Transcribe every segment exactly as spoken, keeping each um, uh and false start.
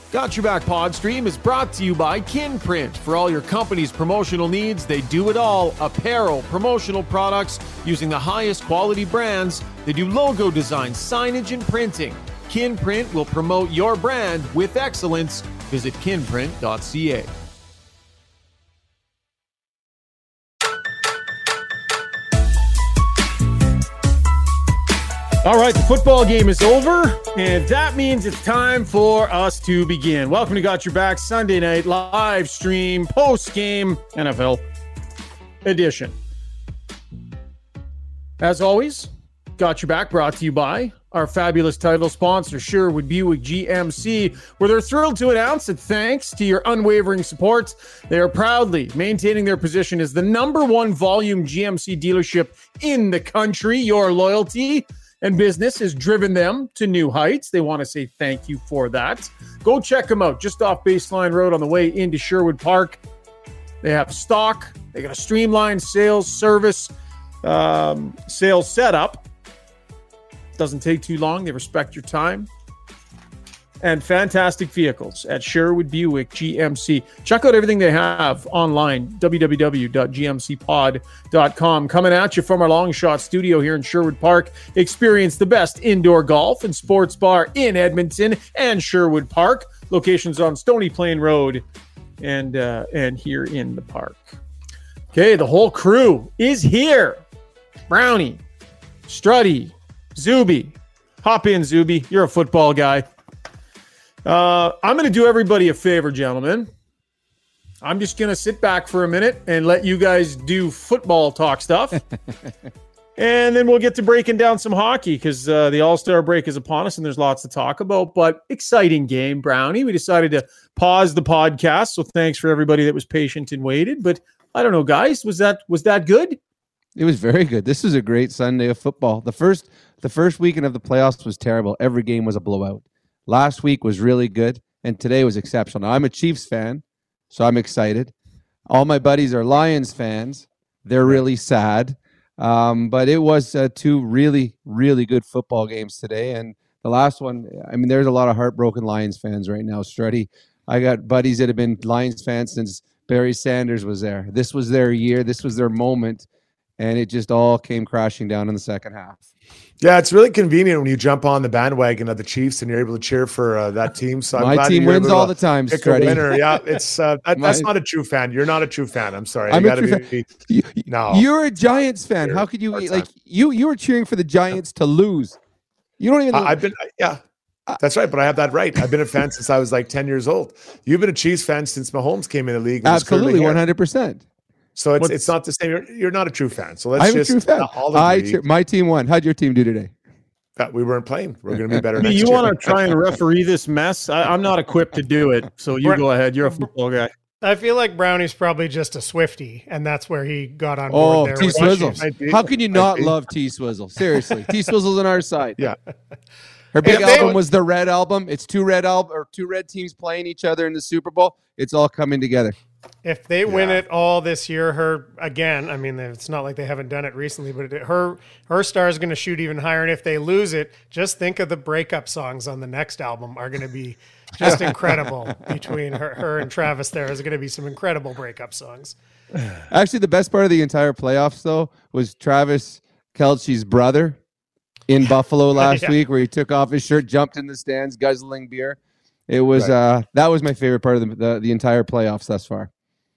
Got Your Back Podstream is brought to you by Kinprint. For all your company's promotional needs, they do it all. Apparel, promotional products, using the highest quality brands. They do logo design, signage, and printing. Kinprint will promote your brand with excellence. Visit kinprint dot c a. All right, the football game is over, and that means it's time for us to begin. Welcome to Got Your Back Sunday night live stream, post-game N F L edition. As always, Got Your Back brought to you by our fabulous title sponsor, Sherwood Buick G M C, where they're thrilled to announce that thanks to your unwavering support, they are proudly maintaining their position as the number one volume G M C dealership in the country. Your loyalty and business has driven them to new heights. They want to say thank you for that. Go check them out just off Baseline Road on the way into Sherwood Park. They have stock. They got a streamlined sales service, um, sales setup. Doesn't take too long. They respect your time. And fantastic vehicles at Sherwood Buick G M C. Check out everything they have online, w w w dot g m c pod dot com. Coming at you from our Long Shot studio here in Sherwood Park. Experience the best indoor golf and sports bar in Edmonton and Sherwood Park. Locations on Stony Plain Road and, uh, and here in the park. Okay, the whole crew is here. Brownie, Struddy, Zuby. Hop in, Zuby. You're a football guy. Uh, I'm going to do everybody a favor, gentlemen. I'm just going to sit back for a minute and let you guys do football talk stuff. And then we'll get to breaking down some hockey because uh, the All-Star break is upon us and there's lots to talk about. But exciting game, Brownie. We decided to pause the podcast, so thanks for everybody that was patient and waited. But I don't know, guys, was that was that good? It was very good. This is a great Sunday of football. The first the first weekend of the playoffs was terrible. Every game was a blowout. Last week was really good, and today was exceptional. Now, I'm a Chiefs fan, so I'm excited. All my buddies are Lions fans. They're really sad. Um, but it was uh, two really, really good football games today. And the last one, I mean, there's a lot of heartbroken Lions fans right now, Struddy. I got buddies that have been Lions fans since Barry Sanders was there. This was their year. This was their moment. And it just all came crashing down in the second half. Yeah, it's really convenient when you jump on the bandwagon of the Chiefs and you're able to cheer for uh, that team. So I'm my glad team you're wins able all to the time, pick Struddy. a winner. Yeah, it's uh, that, My, that's not a true fan. You're not a true fan. I'm sorry. I'm you a gotta true be, fan. You, no, you're a Giants fan. How could you like you? You were cheering for the Giants to lose. You don't even. Uh, I've been yeah. That's right, but I have that right. I've been a fan since I was like ten years old. You've been a Chiefs fan since Mahomes came in the league. Absolutely, one hundred percent. So it's What's, it's not the same. You're, you're not a true fan. So let's I'm just a true fan. all I cheer, my team won. How'd your team do today? That we weren't playing. We're going to be better. I mean, next you year. want to try and referee this mess? I, I'm not equipped to do it. So you go ahead. You're a football guy. I feel like Brownie's probably just a Swiftie, and that's where he got on board oh, there. T Swizzle. Chiefs. How can you not love T Swizzle? Seriously, T Swizzle's on our side. Yeah. Her big If they- album was the Red Album. It's two red album or two red teams playing each other in the Super Bowl. It's all coming together. If they win Yeah. it all this year, her again. I mean, it's not like they haven't done it recently, but it, her her star is going to shoot even higher. And if they lose it, just think of the breakup songs on the next album are going to be just incredible. Between her, her and Travis, there is going to be some incredible breakup songs. Actually, the best part of the entire playoffs, though, was Travis Kelce's brother in Buffalo last Yeah. week, where he took off his shirt, jumped in the stands, guzzling beer. It was Right. uh, that was my favorite part of the, the the entire playoffs thus far.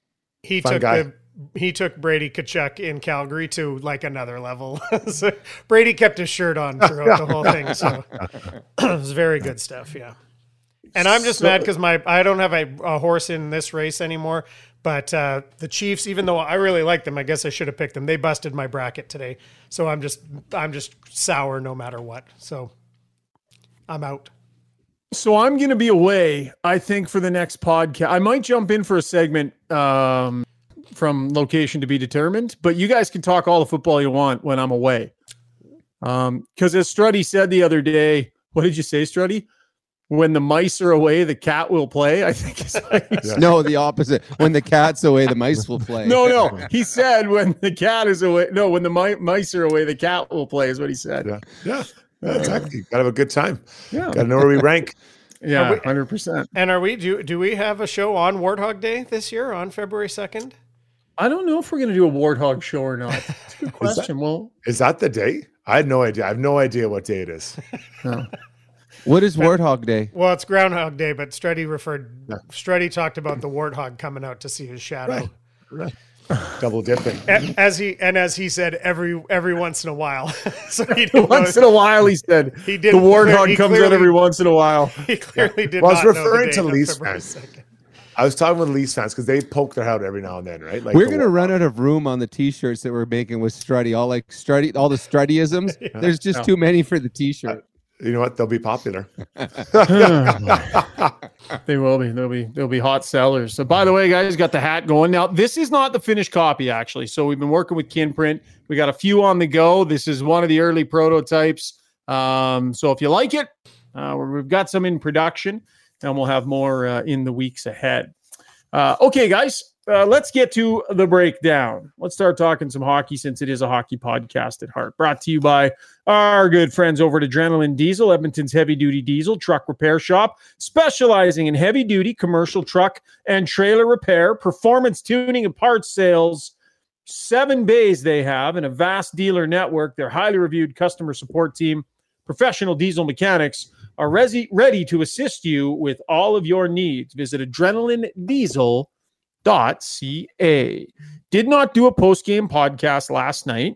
He Fun took guy. the he took Brady Kachuk in Calgary to like another level. So Brady kept his shirt on throughout the whole thing, so it was very good stuff. Yeah, and I'm just So- mad because my I don't have a, a horse in this race anymore. But uh, the Chiefs, even though I really like them, I guess I should have picked them. They busted my bracket today, so I'm just I'm just sour no matter what. So I'm out. So I'm going to be away, I think, for the next podcast. I might jump in for a segment um, from location to be determined, but you guys can talk all the football you want when I'm away. Um, because as Struddy said the other day, what did you say, Struddy? When the mice are away, the cat will play. I think it's like, Yeah. No, the opposite. When the cat's away, the mice will play. no, no. He said when the cat is away. No, when the mi- mice are away, the cat will play. Is what he said. Yeah, yeah, yeah, exactly. Got to have a good time. Yeah. Got to know where we rank. Yeah, we, one hundred percent. And are we do do we have a show on Warthog Day this year on February second? I don't know if we're going to do a Warthog show or not. That's a good question. Is that, well, is that the day? I had no idea. I have no idea what day it is. no. What is Warthog Day? Well, it's Groundhog Day, but Struddy referred. Yeah. Struddy talked about the warthog coming out to see his shadow. Right. Right. Double dipping. As he and as he said, every every once in a while. So he once in a while, he said he did. The warthog he comes clearly, out every once in a while. He clearly did. Well, I was not referring know the to Leafs fans. I was talking with Leafs fans because they poke their head every now and then, right? Like we're gonna run out of room on the T-shirts that we're making with Struddy. All like Struddy, all the Struddyisms. Yeah. There's just yeah. too many for the T-shirt. Uh, you know what? They'll be popular. They will be. They'll be. They'll be hot sellers. So, by the way, guys, got the hat going now. This is not the finished copy, actually. So we've been working with Kinprint. We got a few on the go. This is one of the early prototypes. Um, so if you like it, uh, we've got some in production, and we'll have more uh, in the weeks ahead. Uh, okay, guys. Uh, let's get to the breakdown. Let's start talking some hockey since it is a hockey podcast at heart. Brought to you by our good friends over at Adrenaline Diesel, Edmonton's heavy-duty diesel truck repair shop, specializing in heavy-duty commercial truck and trailer repair, performance tuning and parts sales. Seven bays they have and a vast dealer network. Their highly reviewed customer support team, professional diesel mechanics, are resi- ready to assist you with all of your needs. Visit Adrenaline Diesel. Dot ca. Did not do a post-game podcast last night.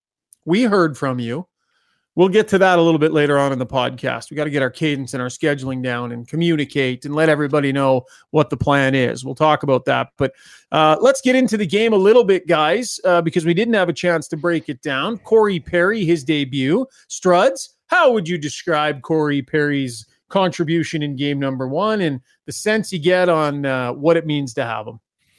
We heard from you. We'll get to that a little bit later on in the podcast. We got to get our cadence and our scheduling down and communicate and let everybody know what the plan is. We'll talk about that. But uh, let's get into the game a little bit, guys, uh, because we didn't have a chance to break it down. Corey Perry, his debut. Struds, how would you describe Corey Perry's contribution in game number one and the sense you get on uh, what it means to have him?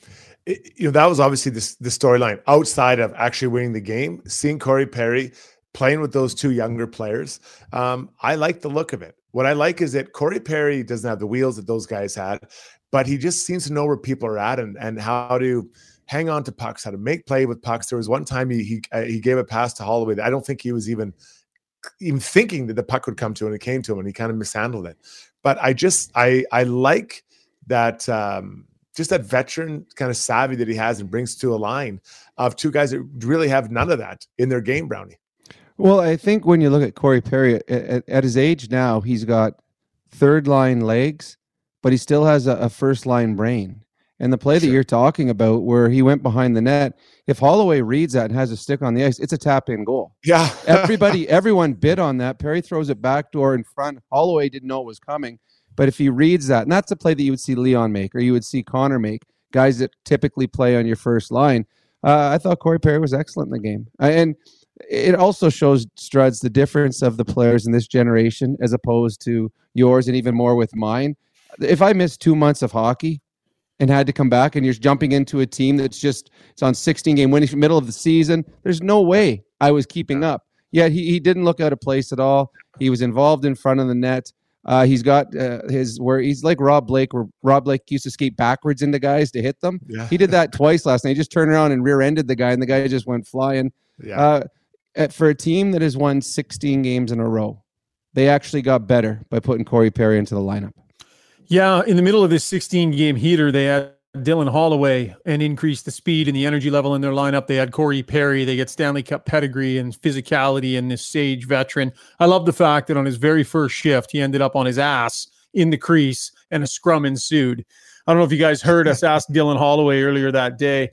It, you know, that was obviously the, the storyline outside of actually winning the game. Seeing Corey Perry playing with those two younger players, um, I like the look of it. What I like is that Corey Perry doesn't have the wheels that those guys had, but he just seems to know where people are at and, and how to hang on to pucks, how to make play with pucks. There was one time he he, uh, he gave a pass to Holloway that I don't think he was even even thinking that the puck would come to him, and it came to him, and he kind of mishandled it. But I just I I like that. Um, Just that veteran kind of savvy that he has and brings to a line of two guys that really have none of that in their game, Brownie. Well, I think when you look at Corey Perry, at, at his age now, he's got third line legs, but he still has a, a first line brain. And the play sure. that you're talking about where he went behind the net, if Holloway reads that and has a stick on the ice, it's a tap-in goal. Yeah. Everybody, everyone bid on that. Perry throws it backdoor in front. Holloway didn't know it was coming. But if he reads that, and that's a play that you would see Leon make or you would see Connor make, guys that typically play on your first line, uh, I thought Corey Perry was excellent in the game. Uh, and it also shows, Struds, the difference of the players in this generation as opposed to yours and even more with mine. If I missed two months of hockey and had to come back and you're jumping into a team that's just it's on sixteen-game winning middle of the season, there's no way I was keeping up. Yet he, he didn't look out of place at all. He was involved in front of the net. Uh, he's got uh, his where he's like Rob Blake, where Rob Blake used to skate backwards into guys to hit them. Yeah. He did that twice last night. He just turned around and rear-ended the guy, and the guy just went flying. Yeah. Uh, at, for a team that has won sixteen games in a row, they actually got better by putting Corey Perry into the lineup. Yeah, in the middle of this sixteen-game heater, they had Dylan Holloway and increased the speed and the energy level in their lineup. They had Corey Perry. They get Stanley Cup pedigree and physicality and this sage veteran. I love the fact that on his very first shift, he ended up on his ass in the crease and a scrum ensued. I don't know if you guys heard us ask Dylan Holloway earlier that day,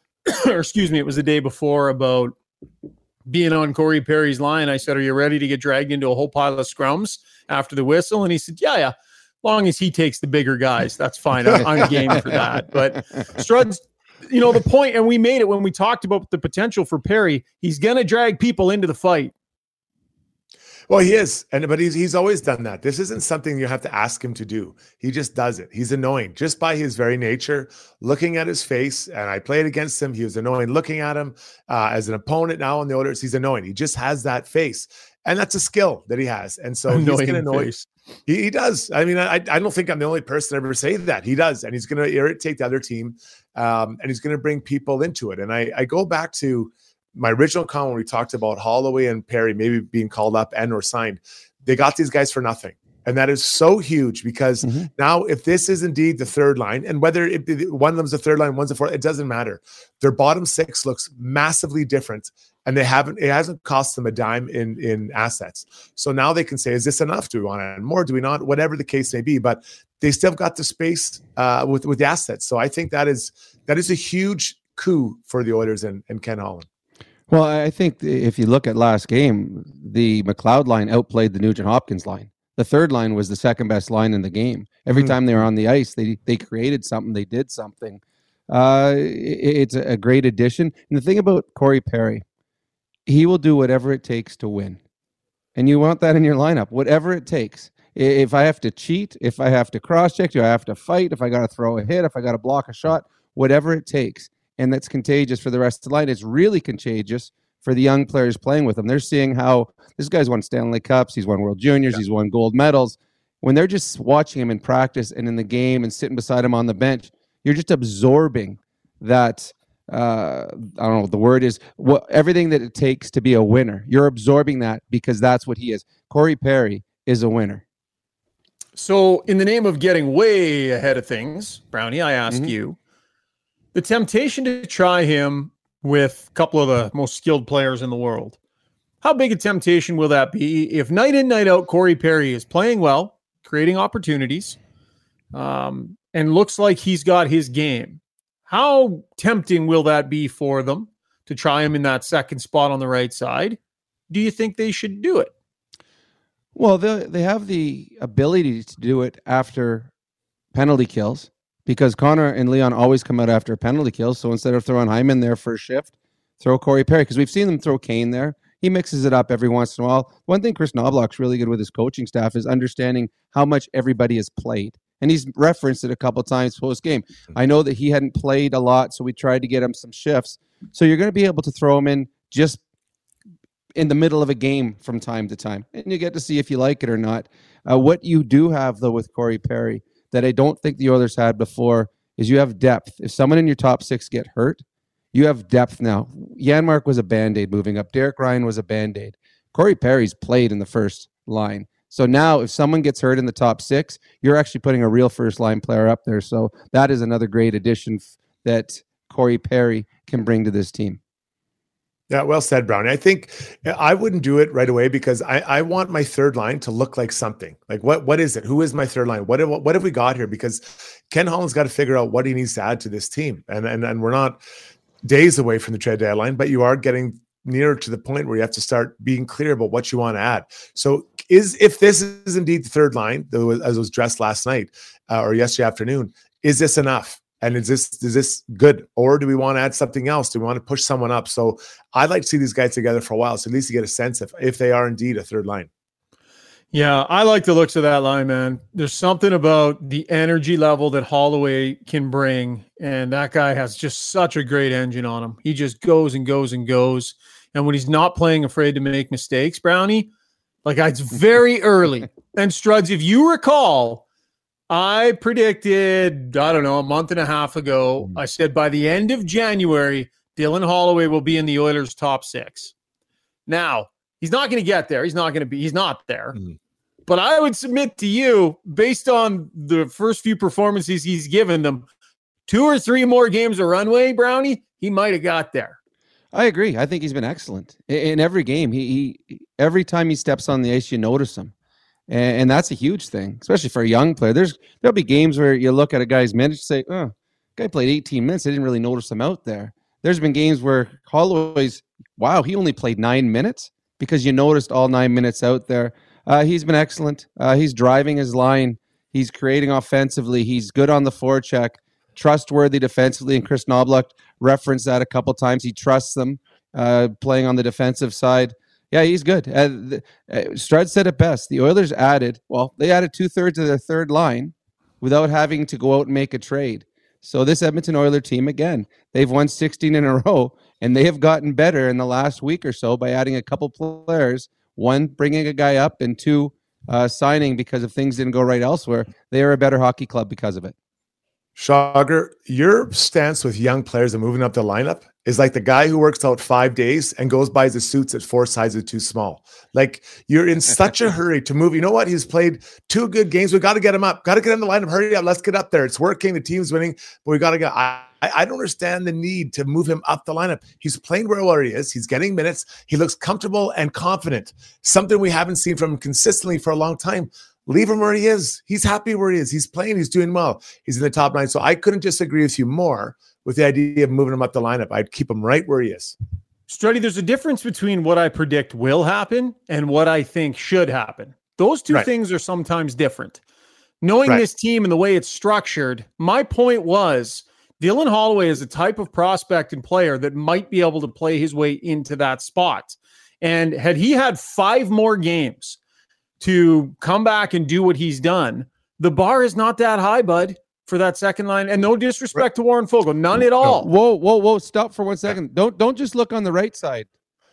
or excuse me, it was the day before, about being on Corey Perry's line. I said, are you ready to get dragged into a whole pile of scrums after the whistle? And he said, yeah, yeah. Long as he takes the bigger guys, that's fine. I'm, I'm game for that. But Struds, you know, the point, and we made it when we talked about the potential for Perry, he's going to drag people into the fight. Well, he is, and but he's he's always done that. This isn't something you have to ask him to do. He just does it. He's annoying just by his very nature. Looking at his face, and I played against him. He was annoying. Looking at him uh, as an opponent now on the Oilers, he's annoying. He just has that face, and that's a skill that he has. And so annoying he's going to annoy. He, he does. I mean, I I don't think I'm the only person to ever say that. He does, and he's going to irritate the other team, um, and he's going to bring people into it. And I I go back to my original comment when we talked about Holloway and Perry maybe being called up and or signed. They got these guys for nothing. And that is so huge because mm-hmm. now if this is indeed the third line, and whether it, one of them's the third line, one's the fourth, it doesn't matter. Their bottom six looks massively different, and they haven't, it hasn't cost them a dime in, in assets. So now they can say, is this enough? Do we want to add more? Do we not? Whatever the case may be, but they still got the space uh, with, with the assets. So I think that is, that is a huge coup for the Oilers and, and Ken Holland. Well, I think if you look at last game, the McLeod line outplayed the Nugent-Hopkins line. The third line was the second best line in the game. Every mm-hmm. time they were on the ice, they they created something, they did something. Uh, it, it's a great addition. And the thing about Corey Perry, he will do whatever it takes to win. And you want that in your lineup, whatever it takes. If I have to cheat, if I have to cross-check, do I have to fight, if I got to throw a hit, if I got to block a shot, whatever it takes. And that's contagious for the rest of the line. It's really contagious for the young players playing with him. They're seeing how this guy's won Stanley Cups, he's won World Juniors, yeah. he's won gold medals. When they're just watching him in practice and in the game and sitting beside him on the bench, you're just absorbing that, uh, I don't know what the word is, what, everything that it takes to be a winner. You're absorbing that because that's what he is. Corey Perry is a winner. So in the name of getting way ahead of things, Brownie, I ask mm-hmm. you, the temptation to try him with a couple of the most skilled players in the world. How big a temptation will that be if night in, night out, Corey Perry is playing well, creating opportunities, um, and looks like he's got his game? How tempting will that be for them to try him in that second spot on the right side? Do you think they should do it? Well, they they have the ability to do it after penalty kills, because Connor and Leon always come out after a penalty kill. So instead of throwing Hyman there for a shift, throw Corey Perry, because we've seen them throw Kane there. He mixes it up every once in a while. One thing Chris Knobloch's really good with his coaching staff is understanding how much everybody has played. And he's referenced it a couple times post-game. I know that he hadn't played a lot, so we tried to get him some shifts. So you're going to be able to throw him in just in the middle of a game from time to time. And you get to see if you like it or not. Uh, what you do have, though, with Corey Perry that I don't think the Oilers had before is you have depth. If someone in your top six get hurt, you have depth now. Janmark was a Band-Aid moving up. Derek Ryan was a Band-Aid. Corey Perry's played in the first line. So now if someone gets hurt in the top six, you're actually putting a real first-line player up there. So that is another great addition f- that Corey Perry can bring to this team. Yeah, well said, Brownie. I think I wouldn't do it right away because I, I want my third line to look like something. Like, what what is it? Who is my third line? What have, what have we got here? Because Ken Holland's got to figure out what he needs to add to this team. And, and, and we're not days away from the trade deadline, but you are getting nearer to the point where you have to start being clear about what you want to add. So is if this is indeed the third line, though, as was dressed last night uh, or yesterday afternoon, is this enough? And is this is this good? Or do we want to add something else? Do we want to push someone up? So I'd like to see these guys together for a while, so at least you get a sense of if they are indeed a third line. Yeah, I like the looks of that line, man. There's something about the energy level that Holloway can bring, and that guy has just such a great engine on him. He just goes and goes and goes. And when he's not playing afraid to make mistakes, Brownie, like it's very early. And Struds, if you recall, I predicted, I don't know, a month and a half ago, I said by the end of January, Dylan Holloway will be in the Oilers' top six. Now, he's not going to get there. He's not going to be, he's not there. Mm-hmm. But I would submit to you, based on the first few performances he's given them, two or three more games of runway, Brownie, he might have got there. I agree. I think he's been excellent in, in every game. He, he every time he steps on the ice, you notice him. And, and that's a huge thing, especially for a young player. There's there'll be games where you look at a guy's minutes and say, oh, guy played eighteen minutes. I didn't really notice him out there. There's been games where Holloway's, wow, he only played nine minutes because you noticed all nine minutes out there. Uh, he's been excellent. Uh, he's driving his line. He's creating offensively. He's good on the forecheck, trustworthy defensively. And Chris Knobloch referenced that a couple times. He trusts them uh, playing on the defensive side. Yeah, he's good. Uh, the, uh, Strud said it best. The Oilers added, well, they added two-thirds of their third line without having to go out and make a trade. So this Edmonton Oilers team, again, they've won sixteen in a row, and they have gotten better in the last week or so by adding a couple players, one, bringing a guy up, and two, uh, signing because if things didn't go right elsewhere. They are a better hockey club because of it. Schauger, your stance with young players and moving up the lineup is like the guy who works out five days and goes buys the suits at four sizes too small. Like you're in such a hurry to move. You know what? He's played two good games. We got to get him up. Got to get him in the lineup. Hurry up. Let's get up there. It's working. The team's winning, but we got to go. I, I don't understand the need to move him up the lineup. He's playing where, where he is. He's getting minutes. He looks comfortable and confident. Something we haven't seen from him consistently for a long time. Leave him where he is. He's happy where he is. He's playing. He's doing well. He's in the top nine. So I couldn't disagree with you more with the idea of moving him up the lineup. I'd keep him right where he is. Struddy, there's a difference between what I predict will happen and what I think should happen. Those two right. things are sometimes different. Knowing right. this team and the way it's structured, my point was Dylan Holloway is a type of prospect and player that might be able to play his way into that spot. And had he had five more games to come back and do what he's done, the bar is not that high, bud, for that second line. And no disrespect to Warren Foegele, none at all. Whoa, whoa, whoa! Stop for one second. Don't don't just look on the right side,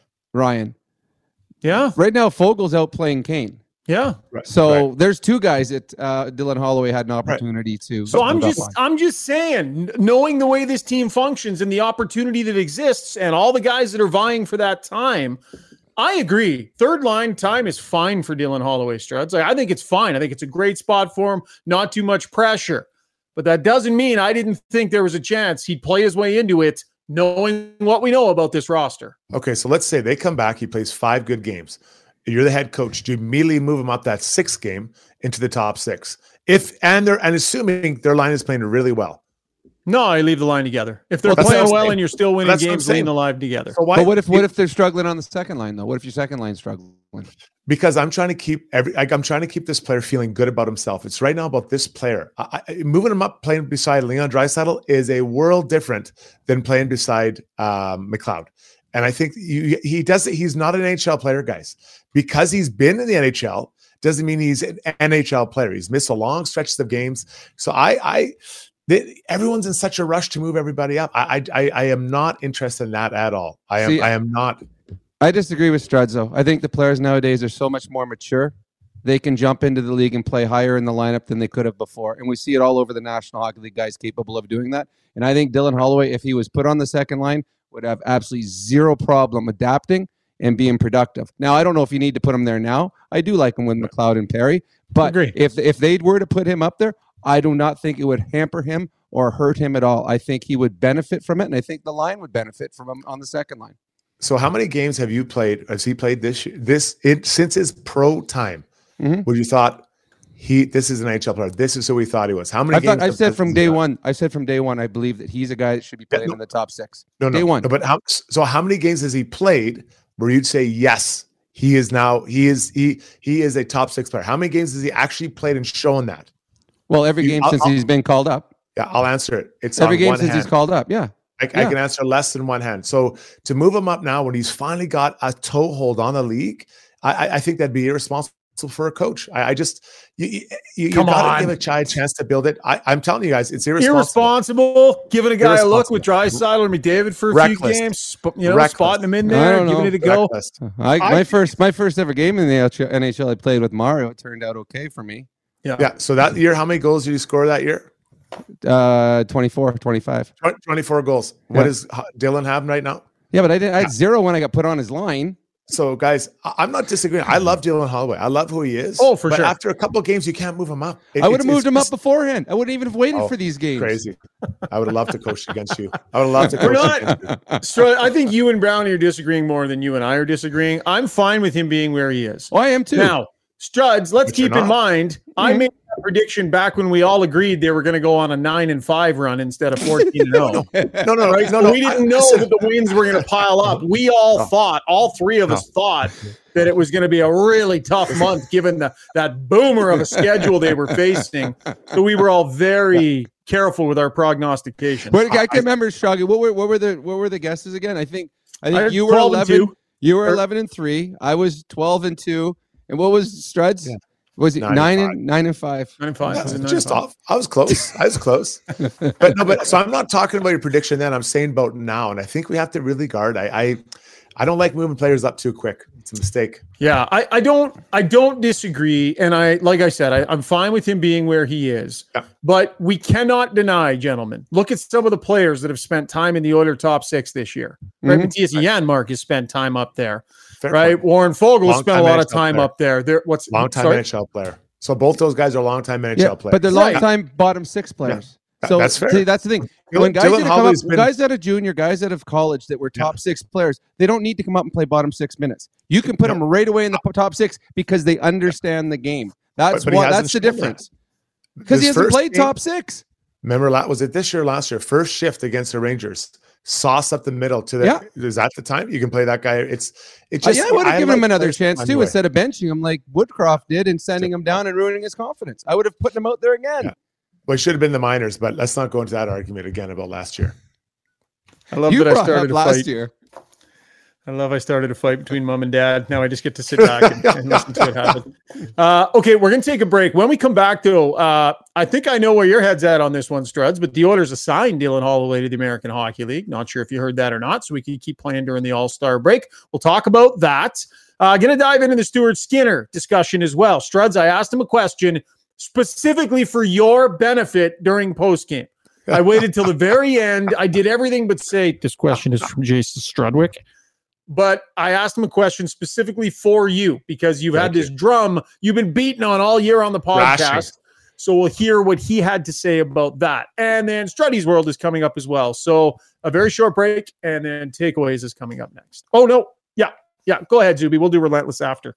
Ryan. Yeah. Right now, Fogel's out playing Kane. Yeah. Right. So right. there's two guys that uh, Dylan Holloway had an opportunity right. to. So I'm just I'm just saying, knowing the way this team functions and the opportunity that exists, and all the guys that are vying for that time. I agree. Third line time is fine for Dylan Holloway, Struds. I think it's fine. I think it's a great spot for him. Not too much pressure. But that doesn't mean I didn't think there was a chance he'd play his way into it, knowing what we know about this roster. Okay, so let's say they come back. He plays five good games. You're the head coach. Do you immediately move him up that sixth game into the top six? If and they're and assuming their line is playing really well. No, I leave the line together. If they're well, playing well and you're still winning games, leave the line together. So why, but what if what if they're struggling on the second line though? What if your second line's struggling? Because I'm trying to keep every like I'm trying to keep this player feeling good about himself. It's right now about this player. I, I, moving him up, playing beside Leon Draisaitl is a world different than playing beside um, McLeod. And I think you, he does. He's not an N H L player, guys. Because he's been in the N H L doesn't mean he's an N H L player. He's missed a long stretches of games. So I, I. They, everyone's in such a rush to move everybody up. I, I, I am not interested in that at all. I am, See, I am not. I disagree with Struds, though. I think the players nowadays are so much more mature. They can jump into the league and play higher in the lineup than they could have before. And we see it all over the National Hockey League, guys capable of doing that. And I think Dylan Holloway, if he was put on the second line, would have absolutely zero problem adapting and being productive. Now, I don't know if you need to put him there now. I do like him with McLeod and Perry. But if if they were to put him up there, I do not think it would hamper him or hurt him at all. I think he would benefit from it, and I think the line would benefit from him on the second line. So how many games have you played, has he played this this it, since his pro time, mm-hmm. where you thought, he this is an N H L player, this is who we thought he was? How many I games? Thought, I said from day one, I said from day one, I believe that he's a guy that should be playing yeah, no, in the top six. No, no, day one. No, but how, so how many games has he played where you'd say, yes, he is now, he is he he is a top six player? How many games has he actually played and shown that? Well, every game you, since I'll, he's been called up. Yeah, I'll answer it. It's every on game one since hand. he's called up. Yeah. I, yeah. I can answer less than one hand. So to move him up now when he's finally got a toehold on the league, I, I think that'd be irresponsible for a coach. I, I just you you, you got to give a child a chance to build it. I, I'm telling you guys, it's irresponsible. Irresponsible, giving a guy a look with Draisaitl or McDavid for a Reckless. few games, you know, Reckless. Spotting him in there, giving it a go. I, my first my first ever game in the N H L I played with Mario. It turned out okay for me. Yeah. Yeah. So that year, how many goals did you score that year? Uh, twenty-four, twenty-five. twenty-four goals. Yeah. What does Dylan have right now? Yeah, but I did. I had zero when I got put on his line. So, guys, I'm not disagreeing. I love Dylan Holloway. I love who he is. Oh, for but sure. After a couple of games, you can't move him up. It, I would have moved him up beforehand. I wouldn't even have waited oh, for these games. Crazy. I would have loved to coach against you. I would have loved to coach not, against you. So I think you and Brownie are disagreeing more than you and I are disagreeing. I'm fine with him being where he is. Oh, I am too. Now, Struds, let's but keep in mind, mm-hmm. I made a prediction back when we all agreed they were going to go on a nine and five run instead of fourteen and oh. No, no, right? no, no. We didn't know that the wins were going to pile up. We all no. thought, all three of no. us thought that it was going to be a really tough month given the that boomer of a schedule they were facing. So we were all very careful with our prognostications. But I can remember, Shaggy, what were what were the what were the guesses again? I think I think I you were eleven. You were eleven and three. I was twelve and two. And what was Struds? Yeah. Was it nine, nine and, and nine and five? Nine and five. Yeah, nine just and five. off. I was close. I was close. But no, but so I'm not talking about your prediction then. I'm saying about now. And I think we have to really guard. I I, I don't like moving players up too quick. It's a mistake. Yeah, I, I don't I don't disagree. And I like I said, I, I'm fine with him being where he is. Yeah. But we cannot deny, gentlemen. Look at some of the players that have spent time in the Oilers top six this year. Right? Mm-hmm. Matthias Janmark has spent time up there. Fair right? Point. Warren Fogle spent a lot N H L of time player. up there. There what's long time N H L player. So both those guys are long time N H L yeah, players. But they're long time yeah. bottom six players. Yeah. So that's fair. See, that's the thing. When guys that come up, been... guys out of junior, guys out of college that were top yeah. six players, they don't need to come up and play bottom six minutes. You can put no. them right away in the top six because they understand the game. That's but, but what. That's the difference. Because he hasn't played game, top six. Remember, was it this year, last year? First shift against the Rangers, sauce up the middle to the. Yeah. Is that the time you can play that guy? It's it's just. Uh, yeah, I would have given like him another chance too, instead of benching him like Woodcroft did and sending him down and ruining his confidence. I would have put him out there again. Yeah. Well, it should have been the minors, but let's not go into that argument again about last year. I love you that I started a last fight. year. I love I started a fight between mom and dad. Now I just get to sit back and, and listen to it happen. Uh, okay, we're going to take a break. When we come back, though, uh, I think I know where your head's at on this one, Struds, but the Oilers assigned Dylan Holloway to the American Hockey League. Not sure if you heard that or not, so we can keep playing during the All-Star break. We'll talk about that. Uh, going to dive into the Stuart Skinner discussion as well. Struds, I asked him a question specifically for your benefit during postgame. I waited till the very end. I did everything but say, this question is from Jason Strudwick. But I asked him a question specifically for you because you've Thank had this you. drum you've been beating on all year on the podcast. Rashing. So we'll hear what he had to say about that. And then Struddy's World is coming up as well. So a very short break, and then Takeaways is coming up next. Oh, no. Yeah. Yeah. Go ahead, Zuby. We'll do Relentless after.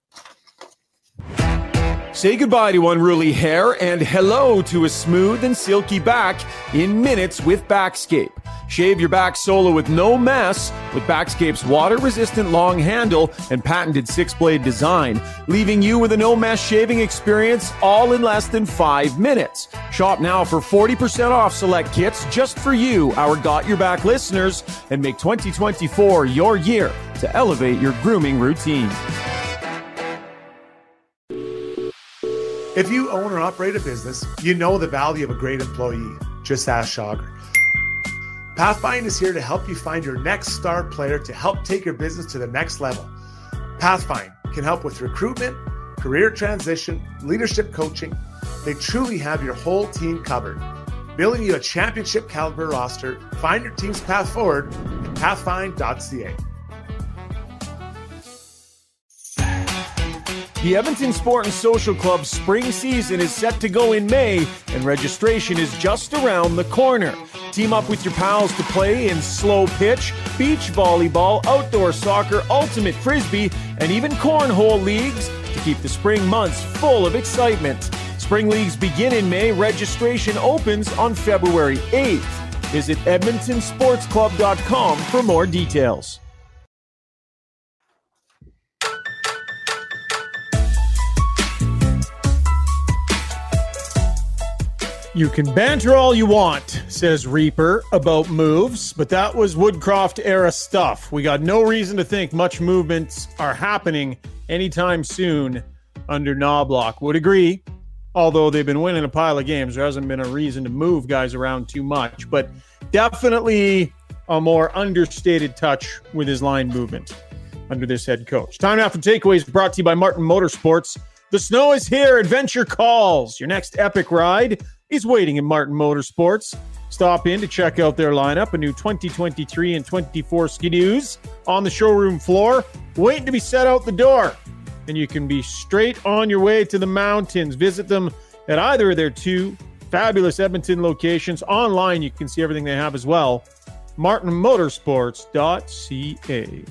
Say goodbye to unruly hair and hello to a smooth and silky back in minutes with Backscape. Shave your back solo with no mess with Backscape's water-resistant long handle and patented six-blade design, leaving you with a no-mess shaving experience all in less than five minutes. Shop now for forty percent off select kits just for you, our Got Your Back listeners, and make twenty twenty-four your year to elevate your grooming routine. If you own or operate a business, you know the value of a great employee. Just ask Schauger. Pathfind is here to help you find your next star player to help take your business to the next level. Pathfind can help with recruitment, career transition, leadership coaching. They truly have your whole team covered. Building you a championship caliber roster. Find your team's path forward at pathfind dot c a. The Edmonton Sport and Social Club's spring season is set to go in May, and registration is just around the corner. Team up with your pals to play in slow pitch, beach volleyball, outdoor soccer, ultimate frisbee, and even cornhole leagues to keep the spring months full of excitement. Spring leagues begin in May. Registration opens on February eighth. Visit edmonton sports club dot com for more details. You can banter all you want, says Reaper, about moves, but that was Woodcroft-era stuff. We got no reason to think much movements are happening anytime soon under Knobloch. Would agree, although they've been winning a pile of games. There hasn't been a reason to move guys around too much, but definitely a more understated touch with his line movement under this head coach. Time now for Takeaways, brought to you by Martin Motorsports. The snow is here. Adventure calls. Your next epic ride is waiting in Martin Motorsports. Stop in to check out their lineup, a new twenty twenty-three and twenty-four Ski-Doos on the showroom floor, waiting to be set out the door. And you can be straight on your way to the mountains. Visit them at either of their two fabulous Edmonton locations. Online, you can see everything they have as well. martin motorsports dot c a.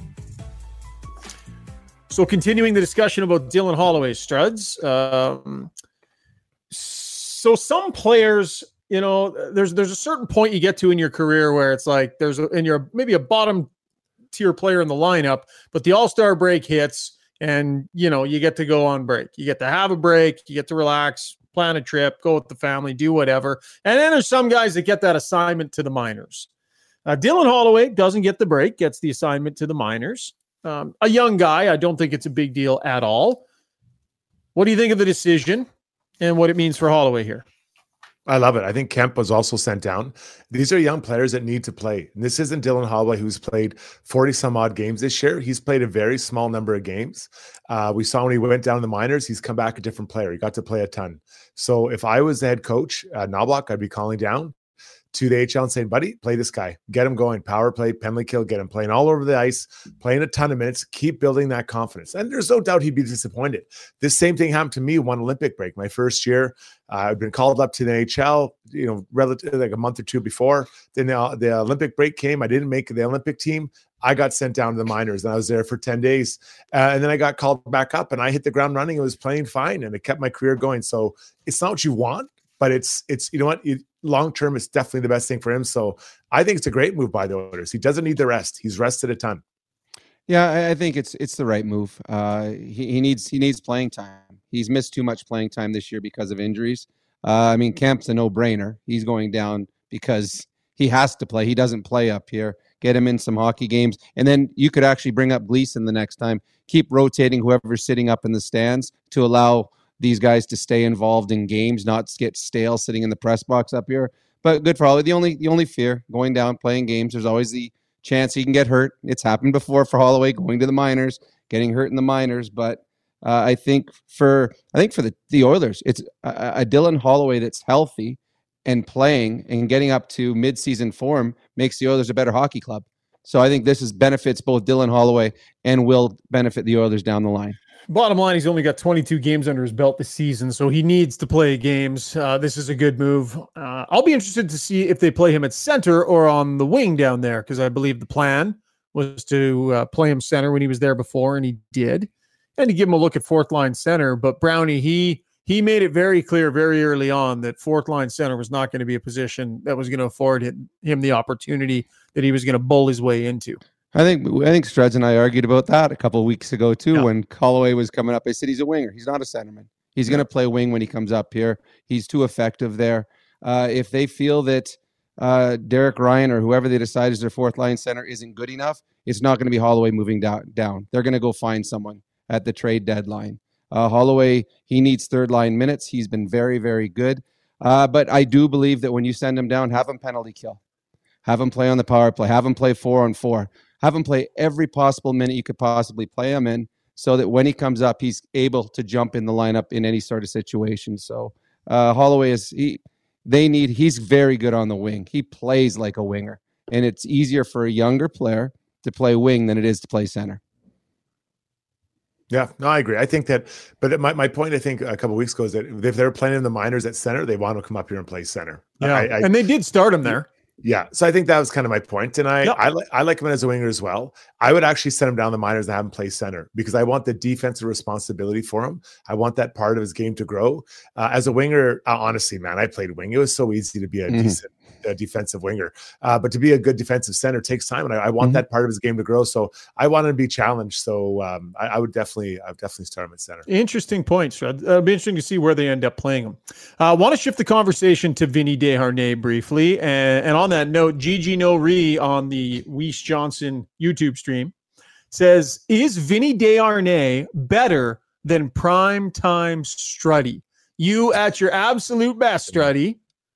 So continuing the discussion about Dylan Holloway, Struds. Um, so some players, you know, there's there's a certain point you get to in your career where it's like there's a, and you're maybe a bottom tier player in the lineup, but the All-Star break hits and, you know, you get to go on break. You get to have a break. You get to relax, plan a trip, go with the family, do whatever. And then there's some guys that get that assignment to the minors. Uh, Dylan Holloway doesn't get the break, gets the assignment to the minors. Um, a young guy, I don't think it's a big deal at all. What do you think of the decision and what it means for Holloway here? I love it. I think Kemp was also sent down. These are young players that need to play. And this isn't Dylan Holloway, who's played forty some odd games this year. He's played a very small number of games. Uh, we saw when he went down in the minors, he's come back a different player. He got to play a ton. So if I was the head coach at Knobloch, I'd be calling down to the H L and saying, buddy, play this guy, get him going, power play, penalty kill, get him playing all over the ice, playing a ton of minutes, keep building that confidence. And there's no doubt he'd be disappointed. This same thing happened to me one Olympic break. My first year, uh, I'd been called up to the H L, you know, relatively like a month or two before. Then the, the Olympic break came. I didn't make the Olympic team. I got sent down to the minors and I was there for ten days. Uh, and then I got called back up and I hit the ground running. It was playing fine and it kept my career going. So it's not what you want, but it's, it's, you know what, it, long-term, it's definitely the best thing for him. So I think it's a great move by the Oilers. He doesn't need the rest. He's rested a ton. Yeah, I, I think it's it's the right move. Uh, he, he needs he needs playing time. He's missed too much playing time this year because of injuries. Uh, I mean, Kemp's a no-brainer. He's going down because he has to play. He doesn't play up here. Get him in some hockey games. And then you could actually bring up Gleason the next time. Keep rotating whoever's sitting up in the stands to allow these guys to stay involved in games, not get stale sitting in the press box up here. But good for Holloway. The only the only fear going down playing games, there's always the chance he can get hurt. It's happened before for Holloway going to the minors, getting hurt in the minors. But uh, I think for I think for the, the Oilers, it's a, a Dylan Holloway that's healthy and playing and getting up to midseason form makes the Oilers a better hockey club. So I think this is benefits both Dylan Holloway and will benefit the Oilers down the line. Bottom line, he's only got twenty-two games under his belt this season, so he needs to play games. Uh, this is a good move. Uh, I'll be interested to see if they play him at center or on the wing down there, because I believe the plan was to uh, play him center when he was there before, and he did, and to give him a look at fourth line center. But Brownie, he he made it very clear very early on that fourth line center was not going to be a position that was going to afford him, him the opportunity that he was going to bull his way into. I think I think Struds and I argued about that a couple of weeks ago too. Yeah. When Holloway was coming up, I said he's a winger. He's not a centerman. He's yeah. going to play wing when he comes up here. He's too effective there. Uh, if they feel that uh, Derek Ryan or whoever they decide is their fourth line center isn't good enough, it's not going to be Holloway moving down. down. They're going to go find someone at the trade deadline. Uh, Holloway, he needs third line minutes. He's been very, very good. Uh, but I do believe that when you send him down, have him penalty kill. Have him play on the power play. Have him play four on four. Have him play every possible minute you could possibly play him in so that when he comes up, he's able to jump in the lineup in any sort of situation. So uh, Holloway is, he, they need, he's very good on the wing. He plays like a winger, and it's easier for a younger player to play wing than it is to play center. Yeah, no, I agree. I think that, but my, my point, I think a couple of weeks ago is that if they're playing in the minors at center, they want to come up here and play center. Yeah, I, I, and they did start him there. Yeah, so I think that was kind of my point, and I yep. I, li- I like him as a winger as well. I would actually send him down the minors and have him play center because I want the defensive responsibility for him. I want that part of his game to grow. Uh, as a winger, uh, honestly, man, I played wing. It was so easy to be a mm-hmm. decent a defensive winger, uh, but to be a good defensive center takes time, and I, I want mm-hmm. that part of his game to grow. So I want him to be challenged. So um, I, I would definitely, I would definitely start him at center. Interesting points, Fred. It'll be interesting to see where they end up playing him. I uh, want to shift the conversation to Vinny Desharnais briefly, and, and on that note, Gigi No Re on the Weiss Johnson YouTube stream says, "Is Vinny Desharnais better than primetime Struddy? You at your absolute best, Struddy."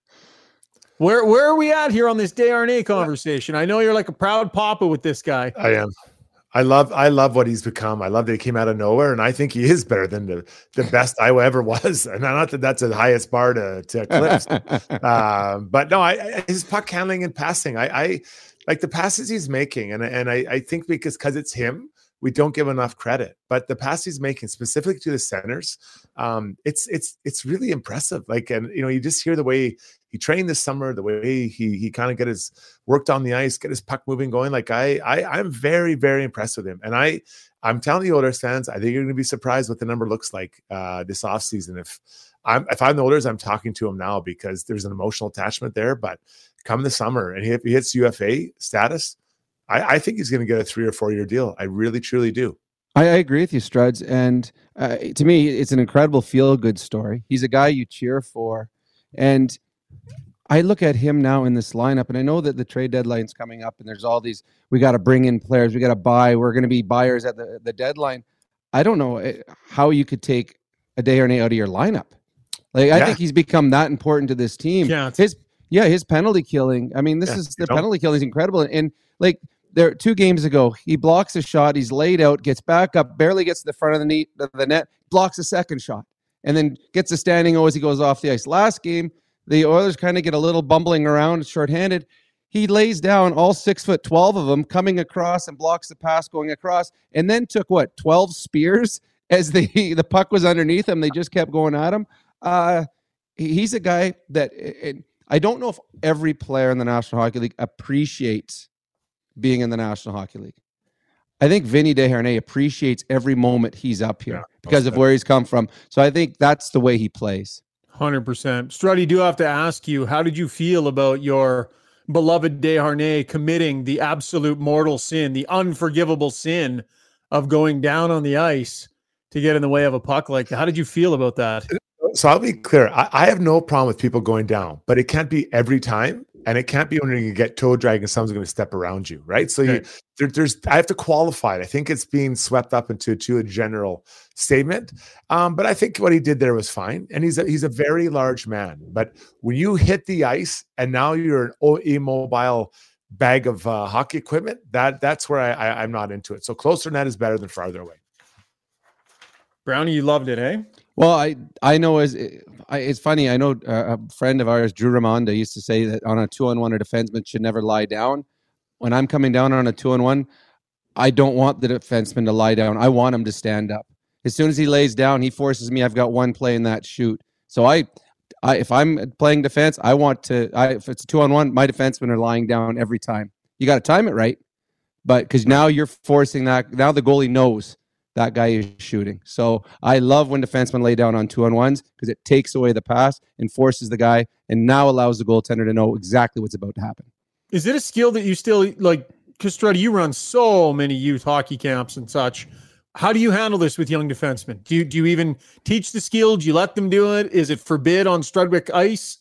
Where where are we at here on this Desharnais conversation? I know you're like a proud papa with this guy. I am. I love I love what he's become. I love that he came out of nowhere, and I think he is better than the, the best I ever was. And not that that's the highest bar to, to eclipse. uh, but no, I, I his puck handling and passing. I, I like the passes he's making, and and I, I think because because it's him, we don't give enough credit. But the pass he's making, specifically to the centers, um, it's it's it's really impressive. Like, and you know, you just hear the way he trained this summer, the way he he kind of get his worked on the ice, get his puck moving, going. Like, I I I'm very very impressed with him, and I I'm telling you, Oilers fans, I think you're going to be surprised what the number looks like uh, this offseason. If I'm if I'm the Oilers, I'm talking to him now because there's an emotional attachment there. But come the summer, and if he hits U F A status, I, I think he's going to get a three or four year deal. I really, truly do. I, I agree with you, Struds. And uh, to me, it's an incredible feel-good story. He's a guy you cheer for. And I look at him now in this lineup, and I know that the trade deadline's coming up, and there's all these, we got to bring in players, we got to buy, we're going to be buyers at the, the deadline. I don't know how you could take a Desharnais out of your lineup. Like I Yeah. think he's become that important to this team. Can't. His yeah, his penalty killing. I mean, this Yeah, is you the know. penalty killing is incredible. And, and like there two games ago, he blocks a shot, he's laid out, gets back up, barely gets to the front of the net, the net, blocks a second shot, and then gets a standing O as he goes off the ice. Last game, the Oilers kind of get a little bumbling around, shorthanded. He lays down all six foot twelve of them coming across and blocks the pass going across, and then took what twelve spears as the the puck was underneath him. They just kept going at him. Uh, he's a guy that it, I don't know if every player in the National Hockey League appreciates being in the National Hockey League. I think Vinny Desharnais appreciates every moment he's up here Yeah, because of where he's come from. So I think that's the way he plays. one hundred percent. Struddy, do have to ask you, how did you feel about your beloved Desharnais committing the absolute mortal sin, the unforgivable sin of going down on the ice to get in the way of a puck like that? How did you feel about that? So I'll be clear. I, I have no problem with people going down, but it can't be every time. And it can't be when you get toe drag and someone's going to step around you, right? So Okay. you, there, there's, I have to qualify it. I think it's being swept up into to a general statement. Um, but I think what he did there was fine. And he's a, he's a very large man. But when you hit the ice and now you're an immobile bag of uh, hockey equipment, that that's where I, I, I'm not into it. So closer net is better than farther away. Brownie, you loved it, eh? Well, I I know as I, it's funny. I know uh, a friend of ours, Drew Ramonda, used to say that on a two on one, a defenseman should never lie down. When I'm coming down on a two on one, I don't want the defenseman to lie down. I want him to stand up. As soon as he lays down, he forces me. I've got one play in that shoot. So I, I if I'm playing defense, I want to. I, if it's a two on one, my defensemen are lying down every time. You got to time it right, but because now you're forcing that. Now the goalie knows that guy is shooting. So I love when defensemen lay down on two-on-ones because it takes away the pass and forces the guy and now allows the goaltender to know exactly what's about to happen. Is it a skill that you still, like, because Struddy, you run so many youth hockey camps and such. How do you handle this with young defensemen? Do you, do you even teach the skill? Do you let them do it? Is it forbid on Strudwick ice?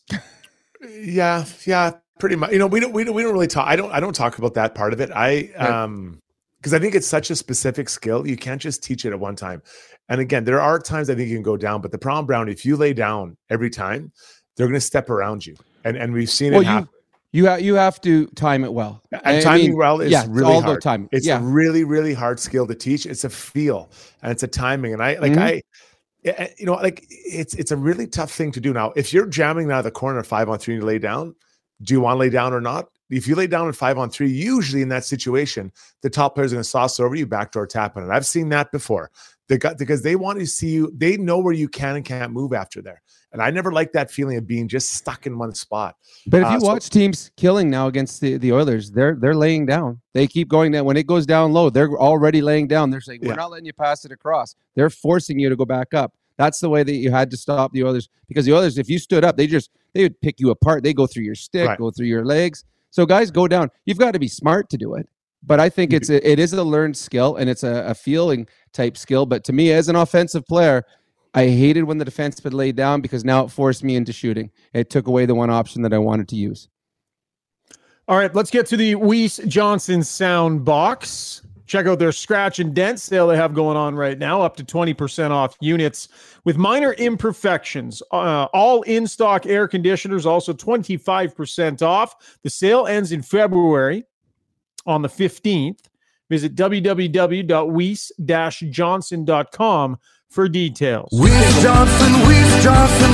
Yeah, yeah, pretty much. You know, we don't we don't we don't really talk. I don't I don't talk about that part of it. I Right. um because I think it's such a specific skill. You can't just teach it at one time. And again, there are times I think you can go down, but the problem, Brown, if you lay down every time, they're going to step around you, and and we've seen Well, it you happen. you have you have to time it well. And I timing mean, well is yeah, it's really all hard. about timing. It's yeah, a really, really hard skill to teach. It's a feel and it's a timing. And I like Mhm. I, I- you know, like it's it's a really tough thing to do. Now, if you're jamming out of the corner five on three and you lay down, do you want to lay down or not? If you lay down in five on three, usually in that situation, the top player's going to sauce over you, backdoor tap on it. I've seen that before. They got because they want to see you. They know where you can and can't move after there. And I never liked that feeling of being just stuck in one spot. but if uh, you so- watch teams killing now against the, the Oilers, they're they're laying down. They keep going down. When it goes down low, they're already laying down. They're saying, Yeah. we're not letting you pass it across. They're forcing you to go back up. That's the way that you had to stop the Oilers, because the Oilers, if you stood up, they just they would pick you apart. They go through your stick, Right. go through your legs. So guys, go down. You've got to be smart to do it. But I think it's a, it is a learned skill and it's a, a feeling type skill. But to me, as an offensive player, I hated when the defense would lay down because now it forced me into shooting. It took away the one option that I wanted to use. All right, let's get to the Weiss Johnson sound box. Check out their scratch and dent sale they have going on right now, up to twenty percent off units with minor imperfections. Uh, all in-stock air conditioners, also twenty-five percent off. The sale ends in February on the fifteenth. Visit w w w dot weiss dash johnson dot com for details. Weiss Johnson, Weiss Johnson,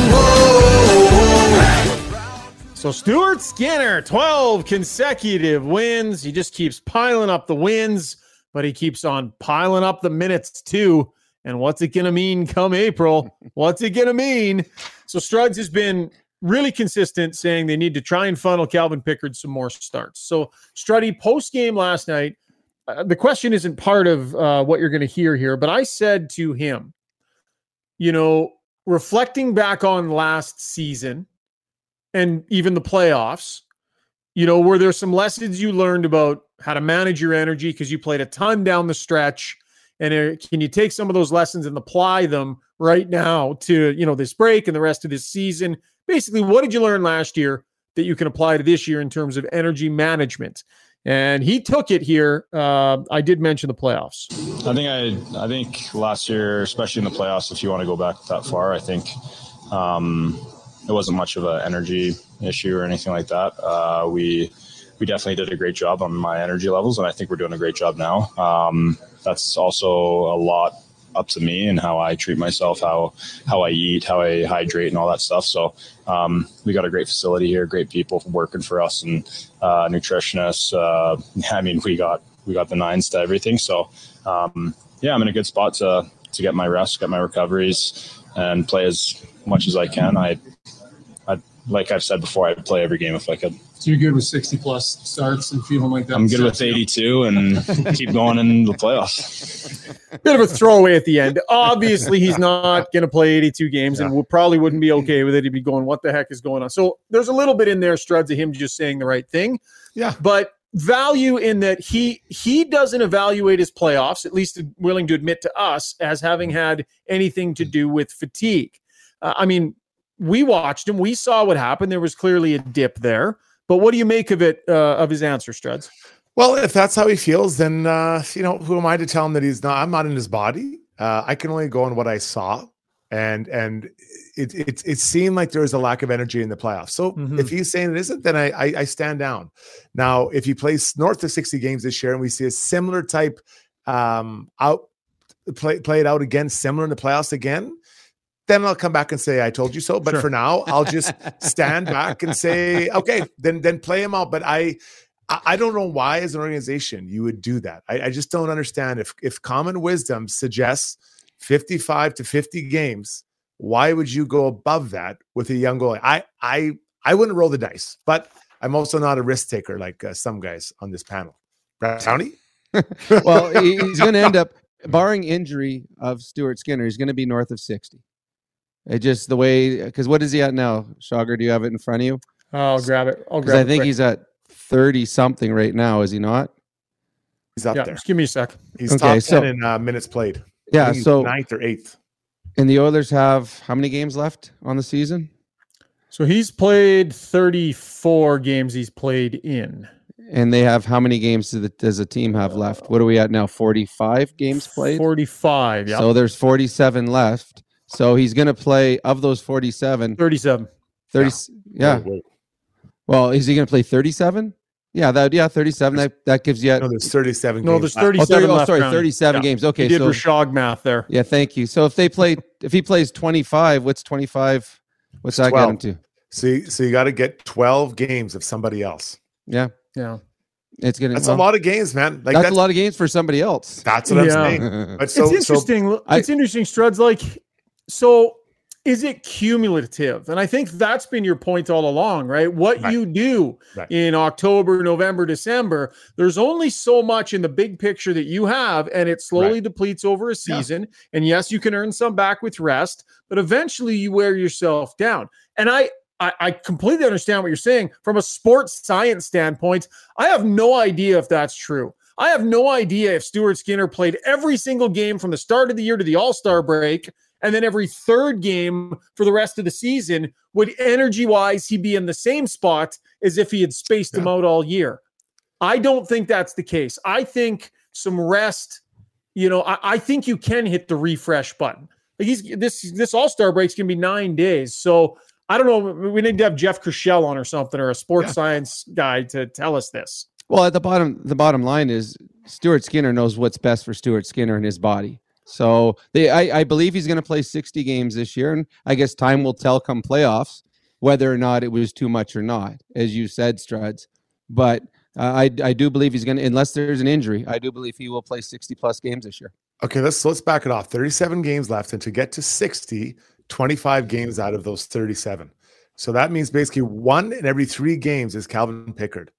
whoa. So Stuart Skinner, twelve consecutive wins. He just keeps piling up the wins, but he keeps on piling up the minutes too. And what's it going to mean come April? What's it going to mean? So Struds has been really consistent saying they need to try and funnel Calvin Pickard some more starts. So Struddy, post-game last night, uh, the question isn't part of uh, what you're going to hear here, but I said to him, you know, reflecting back on last season, and even the playoffs, you know, were there some lessons you learned about how to manage your energy because you played a ton down the stretch? And uh, can you take some of those lessons and apply them right now to, you know, this break and the rest of this season? Basically, what did you learn last year that you can apply to this year in terms of energy management? And he took it here. Uh, I did mention the playoffs. I think I, I think last year, especially in the playoffs, if you want to go back that far, I think Um, it wasn't much of an energy issue or anything like that. Uh, we we definitely did a great job on my energy levels, and I think we're doing a great job now. Um, that's also a lot up to me and how I treat myself, how how I eat, how I hydrate, and all that stuff. So um, we got a great facility here, great people working for us, and uh, nutritionists. Uh, I mean, we got we got the nines to everything. So um, yeah, I'm in a good spot to to get my rest, get my recoveries, and play as much as I can. I, I like I've said before, I'd play every game if I could. So you're good with sixty plus starts and feeling like that? I'm good with eighty-two and keep going in the playoffs. Bit of a throwaway at the end. Obviously, he's not going to play eighty-two games, yeah. and we probably wouldn't be okay with it. He'd be going, what the heck is going on? So there's a little bit in there, Struds, of him just saying the right thing. Yeah. But value in that he he doesn't evaluate his playoffs, at least willing to admit to us, as having had anything to do with fatigue. Uh, I mean, we watched him. We saw what happened. There was clearly a dip there. But what do you make of it, uh, of his answer, Struds? Well, if that's how he feels, then, uh, you know, who am I to tell him that he's not? I'm not in his body. Uh, I can only go on what I saw. And and it, it, it seemed like there was a lack of energy in the playoffs. So mm-hmm. if he's saying it isn't, then I, I, I stand down. Now, if he plays north of sixty games this year and we see a similar type um, out play, play it out again, similar in the playoffs again, then I'll come back and say, I told you so. But sure. for now, I'll just stand back and say, okay, then then play him out. But I I don't know why as an organization you would do that. I, I just don't understand. If if common wisdom suggests fifty-five to fifty games, why would you go above that with a young goalie? I I I wouldn't roll the dice, but I'm also not a risk taker like uh, some guys on this panel. Brownie? Well, he's going to end up, barring injury of Stuart Skinner, he's going to be north of sixty. It just the way, because what is he at now? Shagar, do you have it in front of you? I'll grab it. I'll grab it. I think quick. he's at thirty something right now, is he not? He's up yeah, there. Just give me a sec. He's okay, top ten so, in uh, minutes played. Yeah, so ninth or eighth. And the Oilers have how many games left on the season? So he's played thirty-four games he's played in. And they have how many games does, the, does the team have left? What are we at now? forty-five games played? forty-five, yeah. So there's forty-seven left. So he's going to play, of those forty-seven. thirty-seven. thirty, yeah. Wait, wait. Well, is he going to play thirty-seven? Yeah, that yeah, thirty-seven. That that gives you. No, there's thirty-seven. No, games there's thirty-seven. Oh, thirty, oh left sorry, round. thirty-seven yeah. games. Okay, you did so Rashog math there. Yeah, thank you. So if they play, if he plays twenty-five, what's twenty-five? What's that get him to? So, you, so you got to get twelve games of somebody else. Yeah, yeah. It's gonna. That's well, a lot of games, man. Like that's, that's a lot of games for somebody else. That's what yeah. I'm saying. But so, it's interesting. So it's I, interesting, Struds. Like, so is it cumulative? And I think that's been your point all along, right? What right. you do right. in October, November, December, there's only so much in the big picture that you have, and it slowly right. depletes over a season. Yeah. And yes, you can earn some back with rest, but eventually you wear yourself down. And I, I, I completely understand what you're saying. From a sports science standpoint, I have no idea if that's true. I have no idea if Stuart Skinner played every single game from the start of the year to the All-Star break, and then every third game for the rest of the season, would energy-wise he be in the same spot as if he had spaced yeah. them out all year? I don't think that's the case. I think some rest, you know, I, I think you can hit the refresh button. Like he's this this All-Star break's going to be nine days. So I don't know. We need to have Jeff Kershell on or something, or a sports yeah. science guy to tell us this. Well, at the bottom, the bottom line is Stuart Skinner knows what's best for Stuart Skinner and his body. So they, I, I believe he's going to play sixty games this year, and I guess time will tell come playoffs whether or not it was too much or not, as you said, Struds. But uh, I, I do believe he's going to, unless there's an injury, I do believe he will play sixty plus games this year. Okay, let's let's back it off. thirty-seven games left, and to get to sixty, twenty-five games out of those thirty-seven. So that means basically one in every three games is Calvin Pickard.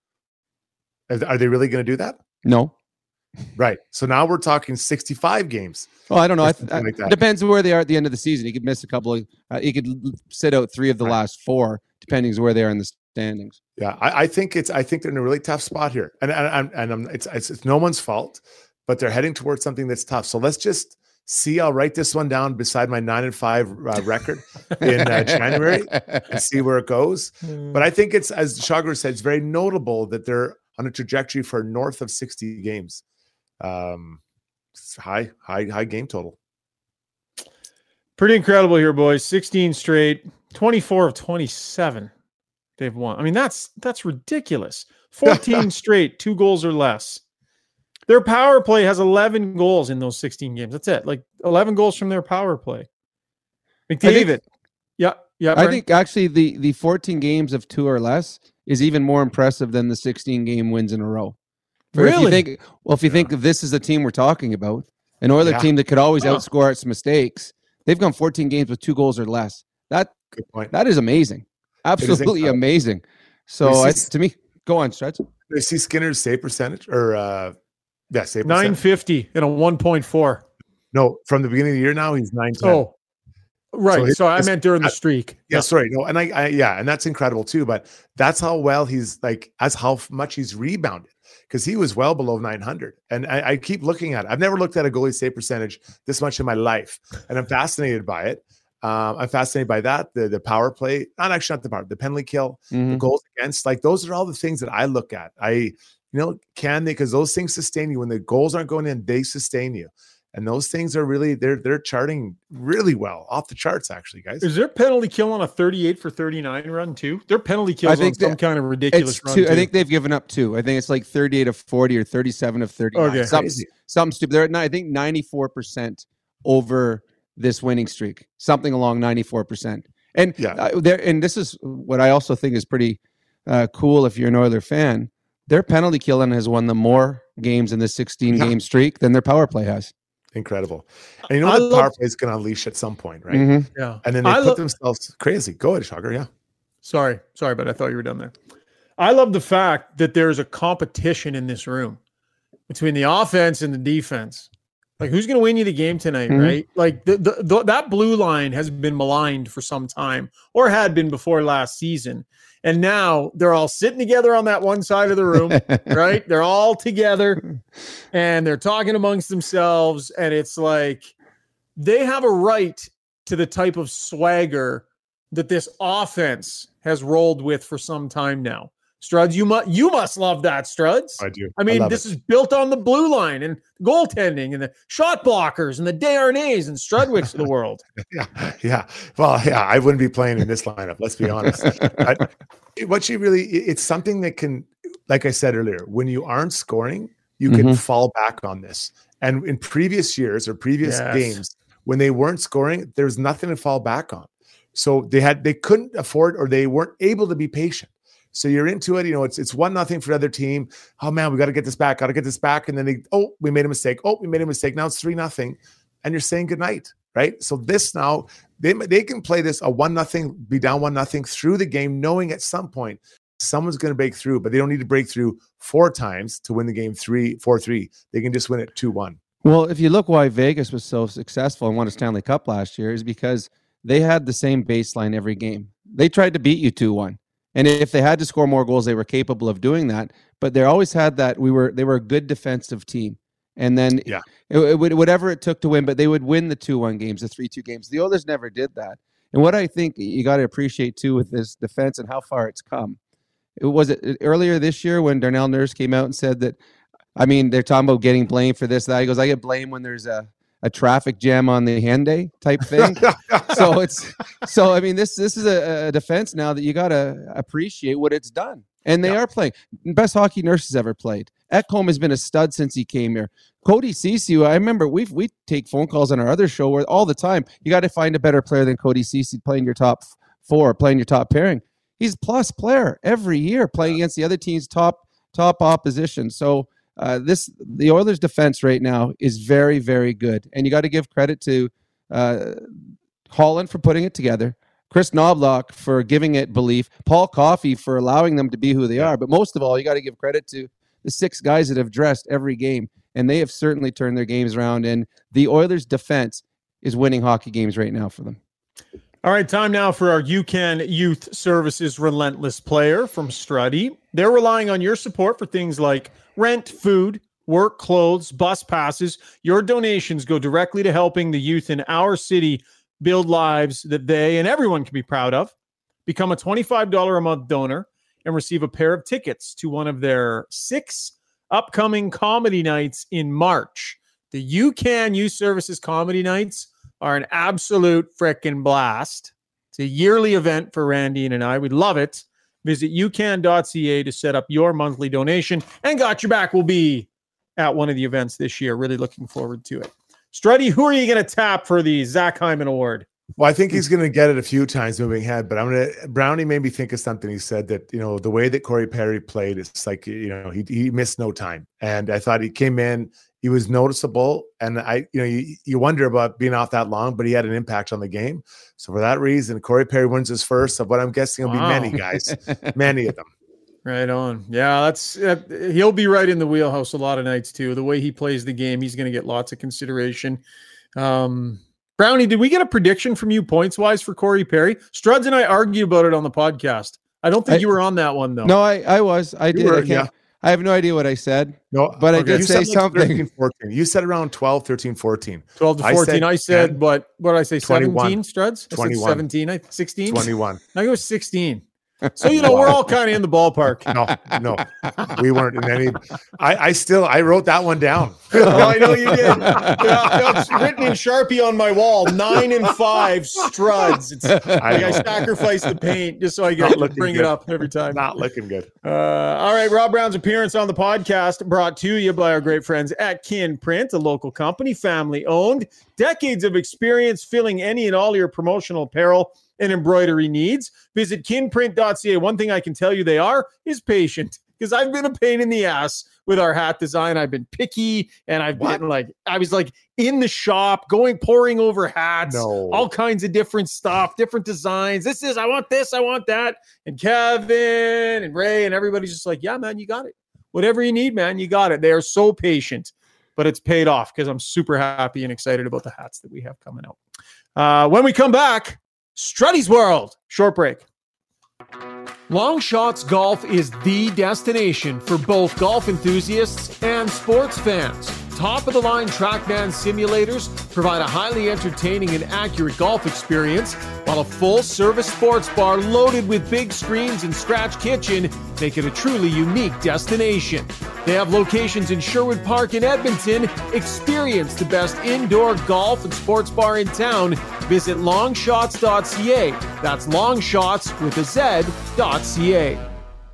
Are they really going to do that? No. Right. So now we're talking sixty-five games. Well, I don't know. I th- like it depends where they are at the end of the season. He could miss a couple of, uh, he could sit out three of the right. last four, depending on where they are in the standings. Yeah. I, I think it's, I think they're in a really tough spot here. And, and, and, and it's, it's, it's no one's fault, but they're heading towards something that's tough. So let's just see. I'll write this one down beside my nine and five uh, record in uh, January and see where it goes. Mm. But I think it's, as Shagar said, it's very notable that they're on a trajectory for north of sixty games. Um, high, high, high game total. Pretty incredible here, boys. sixteen straight, twenty-four of twenty-seven they've won. I mean, that's that's ridiculous. fourteen straight, two goals or less. Their power play has eleven goals in those sixteen games. That's it. Like eleven goals from their power play. McDavid. Think, yeah, yeah. Brent? I think actually the the fourteen games of two or less is even more impressive than the sixteen game wins in a row. For really? If you think, well, if you yeah. think this is the team we're talking about, an Oiler yeah. team that could always oh. outscore its mistakes, they've gone fourteen games with two goals or less. That Good point. That is amazing. Absolutely is amazing. So I, to me, go on, Stretch. Do you see Skinner's save percentage or uh, yeah, save nine fifty and a one point four. No, from the beginning of the year now he's nine ten. Oh. Right. So, his, so I meant during the streak. Yeah, yeah, sorry. No, and I, I, yeah, and that's incredible too. But that's how well he's like, as how much he's rebounded because he was well below nine hundred. And I, I keep looking at it. I've never looked at a goalie save percentage this much in my life, and I'm fascinated by it. Um, I'm fascinated by that. The the power play, not actually not the power, the penalty kill, mm-hmm. the goals against. Like those are all the things that I look at. I, you know, can they? Because those things sustain you. When the goals aren't going in, they sustain you. And those things are really, they're they're charting really well, off the charts, actually, guys. Is their penalty kill on a thirty-eight for thirty-nine run, too? Their penalty kills I think on some that, kind of ridiculous run, two, I think they've given up two. I think it's like thirty-eight of forty or thirty-seven of thirty-nine. Okay. Something, something stupid. They're at, I think, ninety-four percent over this winning streak. Something along ninety-four percent. And, yeah. uh, there, and this is what I also think is pretty uh, cool if you're an Oiler fan. Their penalty killing has won them more games in this sixteen-game yeah. streak than their power play has. Incredible. And you know what the power play is going to unleash at some point, right? Mm-hmm. Yeah. And then they I put lo- themselves crazy. Go ahead, Shocker. Yeah. Sorry. Sorry, but I thought you were done there. I love the fact that there's a competition in this room between the offense and the defense. Like, who's going to win you the game tonight, mm-hmm. right? Like, the, the, the, that blue line has been maligned for some time, or had been before last season. And now they're all sitting together on that one side of the room, right? They're all together and they're talking amongst themselves. And it's like they have a right to the type of swagger that this offense has rolled with for some time now. Struds, you must you must love that, Struds. I do. I mean, I this it. is built on the blue line and goaltending and the shot blockers and the Desharnais and Strudwicks of the world. Yeah, yeah. Well, yeah, I wouldn't be playing in this lineup. Let's be honest. I, what you really, it's something that can, like I said earlier, when you aren't scoring, you can mm-hmm. fall back on this. And in previous years or previous yes. games, when they weren't scoring, there's nothing to fall back on. So they had they couldn't afford or they weren't able to be patient. So you're into it, you know, it's it's one nothing for the other team. Oh man, we got to get this back, got to get this back. And then they, oh, we made a mistake. Oh, we made a mistake. Now it's three nothing. And you're saying goodnight, right? So this now, they they can play this a one nothing, be down one nothing through the game, knowing at some point someone's going to break through, but they don't need to break through four times to win the game three, four, three. They can just win it two one. Well, if you look why Vegas was so successful and won a Stanley Cup last year is because they had the same baseline every game. They tried to beat you two one. And if they had to score more goals, they were capable of doing that. But they always had that. We were they were a good defensive team, and then yeah, it, it would whatever it took to win. But they would win the two one games, the three two games. The Oilers never did that. And what I think you got to appreciate too with this defense and how far it's come. It was it earlier this year when Darnell Nurse came out and said that. I mean, they're talking about getting blamed for this. That he goes, I get blamed when there's a. a traffic jam on the Hyundai type thing. so it's, so, I mean, this, this is a, a defense now that you got to appreciate what it's done. And they yeah. are playing best hockey Nurses ever played. Ekholm has been a stud since he came here. Cody Ceci, I remember we we take phone calls on our other show where all the time you got to find a better player than Cody Ceci playing your top four, playing your top pairing. He's plus player every year playing against the other team's top, top opposition. So, Uh, this the Oilers' defense right now is very, very good, and you got to give credit to uh, Holland for putting it together, Chris Knobloch for giving it belief, Paul Coffey for allowing them to be who they are. But most of all, you got to give credit to the six guys that have dressed every game, and they have certainly turned their games around. And the Oilers' defense is winning hockey games right now for them. All right, time now for our UCAN Youth Services Relentless Player from Struddy. They're relying on your support for things like rent, food, work, clothes, bus passes. Your donations go directly to helping the youth in our city build lives that they and everyone can be proud of. Become a twenty-five dollars a month donor and receive a pair of tickets to one of their six upcoming comedy nights in March. The UCAN Youth Services Comedy Nights are an absolute frickin' blast. It's a yearly event for Randy and I. We'd love it. Visit u can dot c a to set up your monthly donation. And Got Your Back will be at one of the events this year. Really looking forward to it. Struddy, who are you going to tap for the Zach Hyman Award? Well, I think he's going to get it a few times moving ahead, but I'm going to, Brownie made me think of something. He said that, you know, the way that Corey Perry played, it's like, you know, he, he missed no time. And I thought he came in, he was noticeable. And I, you know, you, you wonder about being off that long, but he had an impact on the game. So for that reason, Corey Perry wins his first of what I'm guessing will Wow. be many guys, many of them. Right on. Yeah, that's uh, he'll be right in the wheelhouse a lot of nights too. The way he plays the game, he's going to get lots of consideration. Um, Brownie, did we get a prediction from you points wise for Corey Perry? Struds and I argued about it on the podcast. I don't think I, you were on that one though. No, I, I was. I You did. were, I, can't, yeah. I have no idea what I said. No, But I okay. did You say said like something. thirteen, fourteen. You said around twelve, thirteen, fourteen. twelve to I fourteen. said I said, ten, but what did I say? twenty-one. seventeen, Struds? I said twenty-one. seventeen. I sixteen. twenty-one. I think it was sixteen. So, you know, we're all kind of in the ballpark. No, no, we weren't in any. I, I still, I wrote that one down. Oh, I know you did. Yeah, it's written in Sharpie on my wall. Nine and five Struds. It's like I, know. sacrificed the paint just so I Not get to looking bring it good. up every time. Not looking good. Uh, all right, Rob Brown's appearance on the podcast brought to you by our great friends at Kin Print, a local company, family owned, decades of experience filling any and all your promotional apparel and embroidery needs. Visit kin print dot c a. One thing I can tell you they are is patient, because I've been a pain in the ass with our hat design. I've been picky, and I've What? been like, I was like in the shop going, pouring over hats, No. all kinds of different stuff, different designs. This is, I want this, I want that. And Kevin and Ray and everybody's just like, yeah, man, you got it. Whatever you need, man, you got it. They are so patient, but it's paid off because I'm super happy and excited about the hats that we have coming out. Uh, when we come back, Struddy's World. Short break. Long Shots Golf is the destination for both golf enthusiasts and sports fans. Top-of-the-line TrackMan simulators provide a highly entertaining and accurate golf experience, while a full-service sports bar loaded with big screens and scratch kitchen make it a truly unique destination. They have locations in Sherwood Park and Edmonton. Experience the best indoor golf and sports bar in town. Visit longshots dot c a. That's longshots with a Z dot c a.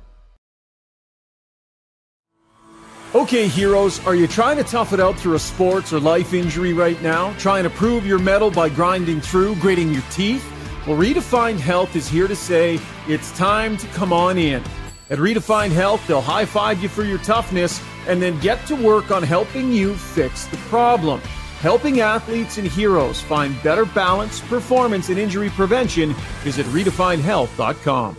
Okay, heroes, are you trying to tough it out through a sports or life injury right now? Trying to prove your mettle by grinding through, gritting your teeth? Well, Redefined Health is here to say it's time to come on in. At Redefined Health, they'll high-five you for your toughness and then get to work on helping you fix the problem. Helping athletes and heroes find better balance, performance, and injury prevention. Visit redefined health dot com.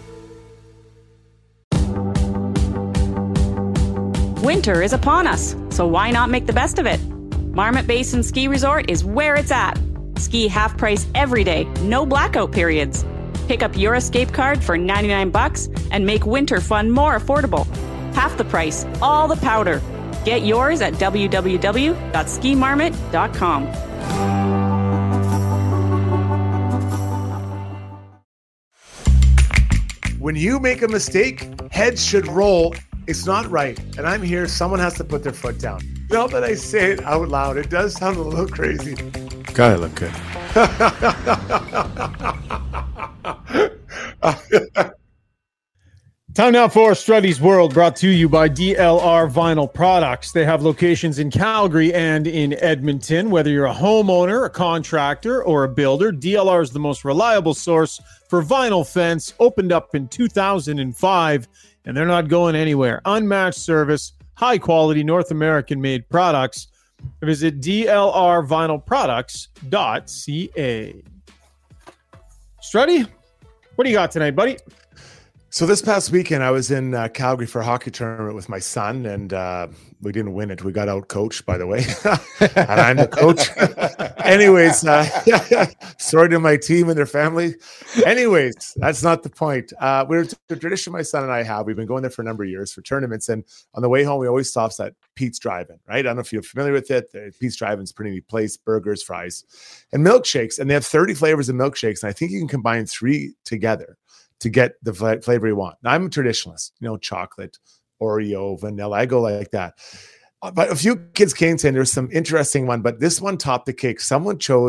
Winter is upon us, so why not make the best of it? Marmot Basin Ski Resort is where it's at. Ski half price every day, no blackout periods. Pick up your escape card for ninety-nine bucks and make winter fun more affordable. Half the price, all the powder. Get yours at w w w dot ski marmot dot com. When you make a mistake, heads should roll. It's not right. And I'm here. Someone has to put their foot down. Now that I say it out loud, it does sound a little crazy. God, I look good. Time now for Struddy's World, brought to you by D L R Vinyl Products. They have locations in Calgary and in Edmonton. Whether you're a homeowner, a contractor, or a builder, D L R is the most reliable source for vinyl fence. Opened up in two thousand five, and they're not going anywhere. Unmatched service, high quality North American made products. Visit D L R vinyl products dot c a. Struddy, what do you got tonight, buddy? So this past weekend, I was in uh, Calgary for a hockey tournament with my son, and uh, we didn't win it. We got out coached, by the way, and I'm the coach. Anyways, uh, sorry to my team and their family. Anyways, that's not the point. Uh, we're the tradition my son and I have. We've been going there for a number of years for tournaments, and on the way home, we always stops at Pete's Drive-In. Right? I don't know if you're familiar with it. The Pete's Drive-In is a pretty neat place. Burgers, fries, and milkshakes, and they have thirty flavors of milkshakes, and I think you can combine three together to get the flavor you want. Now, I'm a traditionalist, you know, chocolate, Oreo, vanilla. I go like that. But a few kids came saying there's some interesting one, but this one topped the cake. Someone chose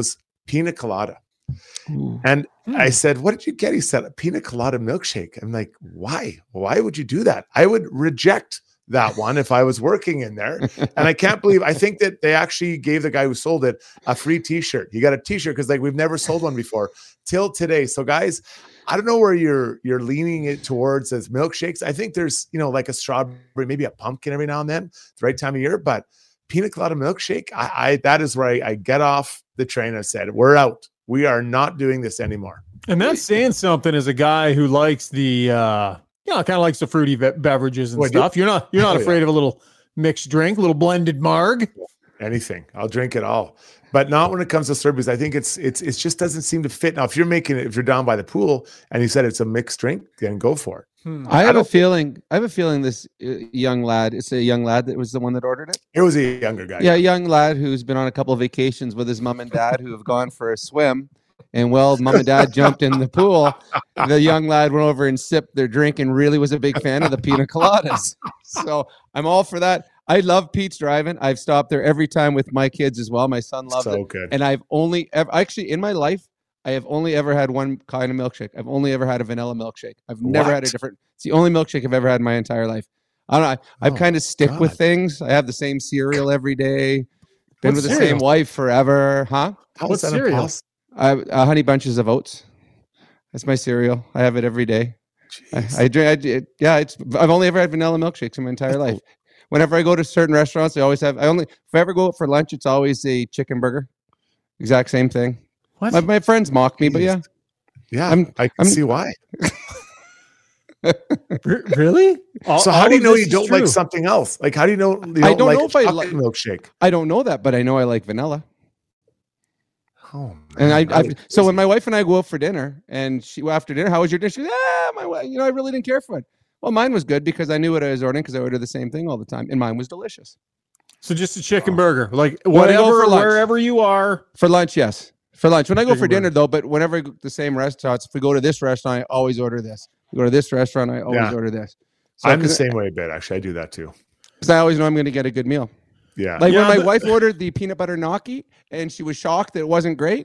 pina colada. Ooh. And Hmm. I said, what did you get? He said, a pina colada milkshake. I'm like, why? Why would you do that? I would reject that one if I was working in there. And I can't believe, I think that they actually gave the guy who sold it a free t-shirt. You got a t-shirt because like we've never sold one before till today. So guys, I don't know where you're you're leaning it towards as milkshakes. I think there's, you know, like a strawberry, maybe a pumpkin every now and then. It's the right time of year, but pina colada milkshake, I, I that is where I, I get off the train. I said, we're out. We are not doing this anymore. And that's saying something as a guy who likes the, uh, you know, kind of likes the fruity be- beverages and Well, stuff. You're not, you're not Oh, yeah. afraid of a little mixed drink, a little blended marg. Anything. I'll drink it all. But not when it comes to Slurpees. I think it's it's it just doesn't seem to fit. Now, if you're making it, if you're down by the pool and you said it's a mixed drink, then go for it. Hmm. I have I a don't- feeling. I have a feeling this uh, young lad. It's a young lad that was the one that ordered it. It was a younger guy. Yeah, a young lad who's been on a couple of vacations with his mom and dad who have gone for a swim. And well, mom and dad jumped in the pool. The young lad went over and sipped their drink and really was a big fan of the pina coladas. So I'm all for that. I love Pete's Drive-In. I've stopped there every time with my kids as well. My son loves So it. good. And I've only ever, actually in my life, I have only ever had one kind of milkshake. I've only ever had a vanilla milkshake. I've never had a What? different. It's the only milkshake I've ever had in my entire life. I don't know. I, I've Oh, kind of stick with God. things. I have the same cereal every day. Been What with the cereal? same wife forever, huh? How What is that cereal? impossible? I uh, Honey Bunches of Oats. That's my cereal. I have it every day. Jeez. I, I drink. I, d- yeah, it's. I've only ever had vanilla milkshakes in my entire life. Whenever I go to certain restaurants, I always have. I only. If I ever go out for lunch, it's always a chicken burger. Exact same thing. What? My, my friends mock me, but yeah. Jeez. Yeah, I'm- I can I'm- see why. R- really? All- So how all do you of know this you is don't true. like something else? Like how do you know you I don't, don't like know if I chocolate like- milkshake? I don't know that, but I know I like vanilla. Oh, man. And I, that I is so when crazy. my wife and I go out for dinner, and she after dinner, how was your dinner? She goes, ah, my wife, you know, I really didn't care for it. Well, mine was good because I knew what I was ordering because I order the same thing all the time, and mine was delicious. So just a chicken Oh. burger, like When I go whatever, for lunch. wherever you are. For lunch, yes. For lunch. When I go Chicken for dinner, burger. though, but whenever I go to the same restaurants, if we go to this restaurant, I always order this. We go to this restaurant, I always Yeah. order this. So, I'm the cause, same way a bit. Actually, I do that too. because I always know I'm going to get a good meal. Yeah. Like Yeah, when my but- wife ordered the peanut butter gnocchi, and she was shocked that it wasn't great.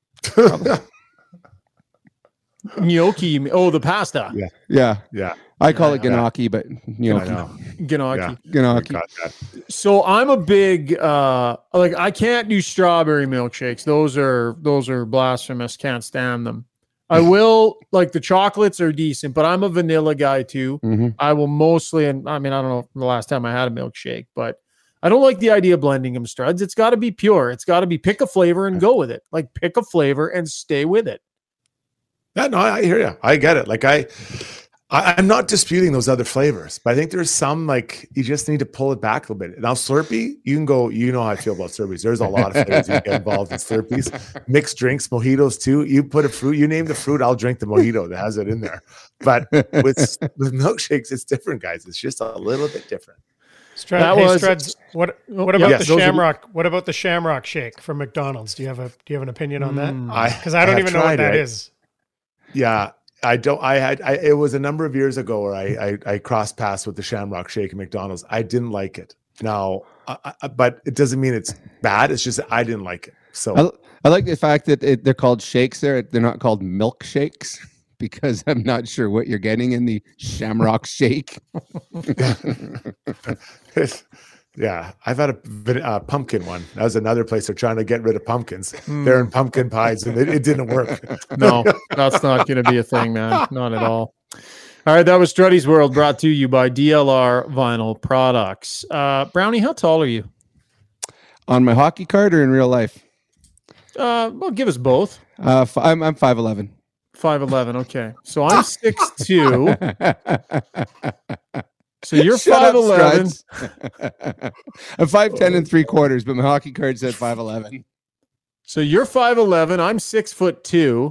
Gnocchi. Oh, the pasta. Yeah. Yeah, yeah. I call it Yeah. gnocchi, but I gnocchi. know. Gnocchi. Yeah. Gnocchi. Got that. So I'm a big uh like I can't do strawberry milkshakes. Those are those are blasphemous. Can't stand them. I will like the chocolates are decent, but I'm a vanilla guy too. Mhm. I will mostly, and I mean I don't know the last time I had a milkshake, but I don't like the idea of blending them, Struds. It's got to be pure. It's got to be pick a flavor and go with it. Like pick a flavor and stay with it. Yeah, no, I hear you. I get it. Like I, I, I'm not disputing those other flavors, but I think there's some like you just need to pull it back a little bit. Now Slurpee, you can go. You know how I feel about Slurpees. There's a lot of flavors you can get involved in Slurpees. Mixed drinks, mojitos too. You put a fruit. You name the fruit, I'll drink the mojito that has it in there. But with with milkshakes, it's different, guys. It's just a little bit different. Strud, That hey, was- Struds, what Oh, what about yes, the those are the- Shamrock? What about the Shamrock Shake from McDonald's? Do you have a Do you have an opinion on that? Mm. I Because I don't have even know what tried that it. is. Yeah, I don't. I had. I, it was a number of years ago where I I, I crossed paths with the Shamrock Shake at McDonald's. I didn't like it. Now, I, I, but it doesn't mean it's bad. It's just that I didn't like it. So I, I like the fact that it, they're called shakes there. They're not called milkshakes because I'm not sure what you're getting in the Shamrock Shake. yeah, I've had a van- uh, pumpkin one. That was another place they're trying to get rid of pumpkins. Hmm. They're in pumpkin pies, and it, it didn't work. No, that's not going to be a thing, man. Not at all. All right, that was Struddy's World, brought to you by D L R Vinyl Products. Uh, Brownie, how tall are you? On my hockey card or in real life? Uh, well, give us both. Uh, f- I'm I'm five eleven. five eleven. Okay, so I'm six two. So you're Shut five up, eleven. Struts. I'm five ten and three quarters, but my hockey card said five eleven. So you're five eleven. I'm six foot two.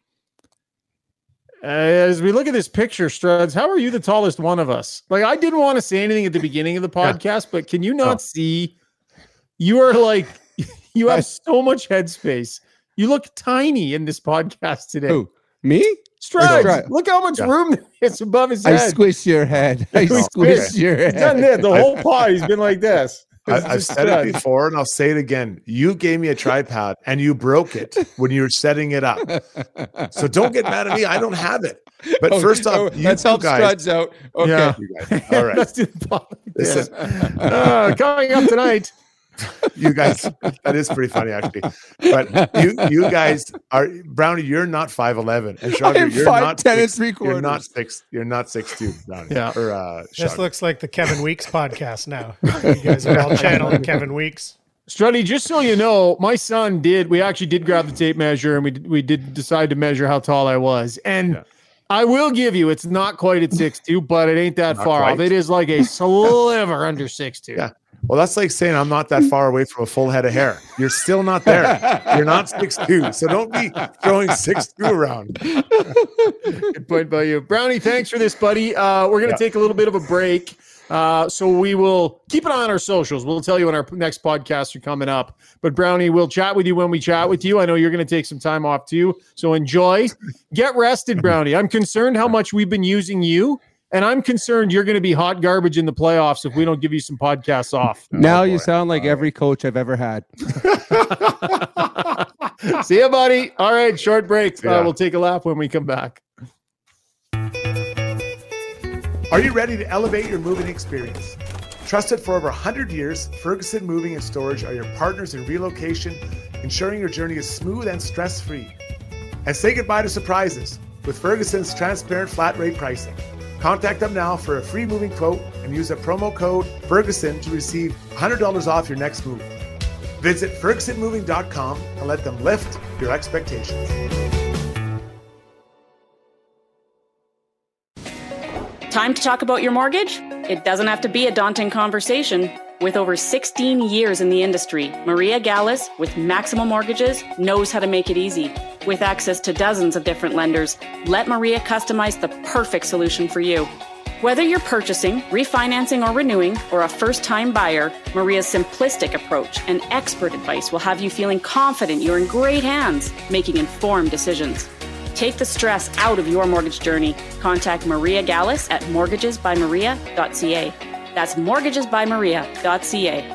Uh, as we look at this picture, Struds, how are you the tallest one of us? Like, I didn't want to say anything at the beginning of the podcast, but can you not Oh. see? You are like, you have so much headspace. You look tiny in this podcast today. Who? Me? Struds, Strut. look how much Yeah. room is above his I head. squish your head. I He's squish your He's done head. this. The whole pod, he's been like this. I, I've said it before and I'll say it again. You gave me a tripod and you broke it when you were setting it up. So don't get mad at me. I don't have it. But Oh, first off, oh, you let's help guys, Struds out. Okay. Yeah. you guys. All right. Let's do the pod. Listen, Uh, coming up tonight. you guys, that is pretty funny actually. But you you guys are Brownie, you're not five eleven. And I Shagar, am you're five not ten and six, three You're not quarters. six, you're not six two, Brownie. Yeah. Or uh This Shagar. looks like the Kevin Weeks podcast now. You guys are all channeling Kevin Weeks. Struddy, just so you know, my son did, we actually did grab the tape measure and we, we did decide to measure how tall I was. And Yeah. I will give you, it's not quite at six two, but it ain't that Not far quite. off. It is like a sliver under six two. Yeah. Well, that's like saying I'm not that far away from a full head of hair. You're still not there. You're not six two. So don't be throwing six two around. Good point by you. Brownie, thanks for this, buddy. Uh, we're going to Yeah. take a little bit of a break. Uh, so we will keep an eye on our socials. We'll tell you when our next podcasts are coming up. But Brownie, we'll chat with you when we chat with you. I know you're going to take some time off too. So enjoy. Get rested, Brownie. I'm concerned how much we've been using you. And I'm concerned you're going to be hot garbage in the playoffs if we don't give you some podcasts off. Now Oh, you boy. sound like every coach I've ever had. See ya, buddy. All right, short break. Uh, Yeah. we'll take a lap when we come back. Are you ready to elevate your moving experience? Trusted for over one hundred years, Ferguson Moving and Storage are your partners in relocation, ensuring your journey is smooth and stress-free. And say goodbye to surprises with Ferguson's transparent flat rate pricing. Contact them now for a free moving quote and use a promo code Ferguson to receive one hundred dollars off your next move. Visit Ferguson Moving dot com and let them lift your expectations. Time to talk about your mortgage? It doesn't have to be a daunting conversation. With over sixteen years in the industry, Maria Gallus with Maximum Mortgages knows how to make it easy. With access to dozens of different lenders, let Maria customize the perfect solution for you. Whether you're purchasing, refinancing, or renewing, or a first-time buyer, Maria's simplistic approach and expert advice will have you feeling confident you're in great hands, making informed decisions. Take the stress out of your mortgage journey. Contact Maria Gallus at mortgages by maria dot c a. That's mortgages by maria dot c a.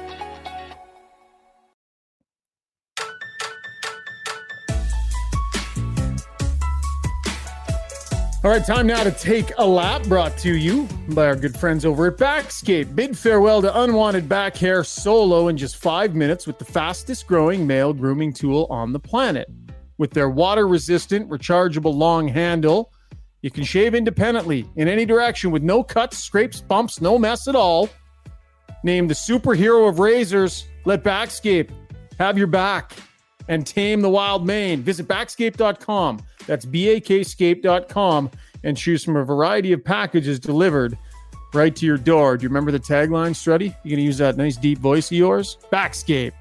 All right, time now to take a lap, brought to you by our good friends over at Backscape. Bid farewell to unwanted back hair solo in just five minutes with the fastest growing male grooming tool on the planet. With their water-resistant, rechargeable long handle, you can shave independently in any direction with no cuts, scrapes, bumps, no mess at all. Named the superhero of razors, let Backscape have your back and tame the wild mane. Visit backscape dot com. That's B A K scape dot com and choose from a variety of packages delivered right to your door. Do you remember the tagline, Struddy? You going to use that nice deep voice of yours? Backscape.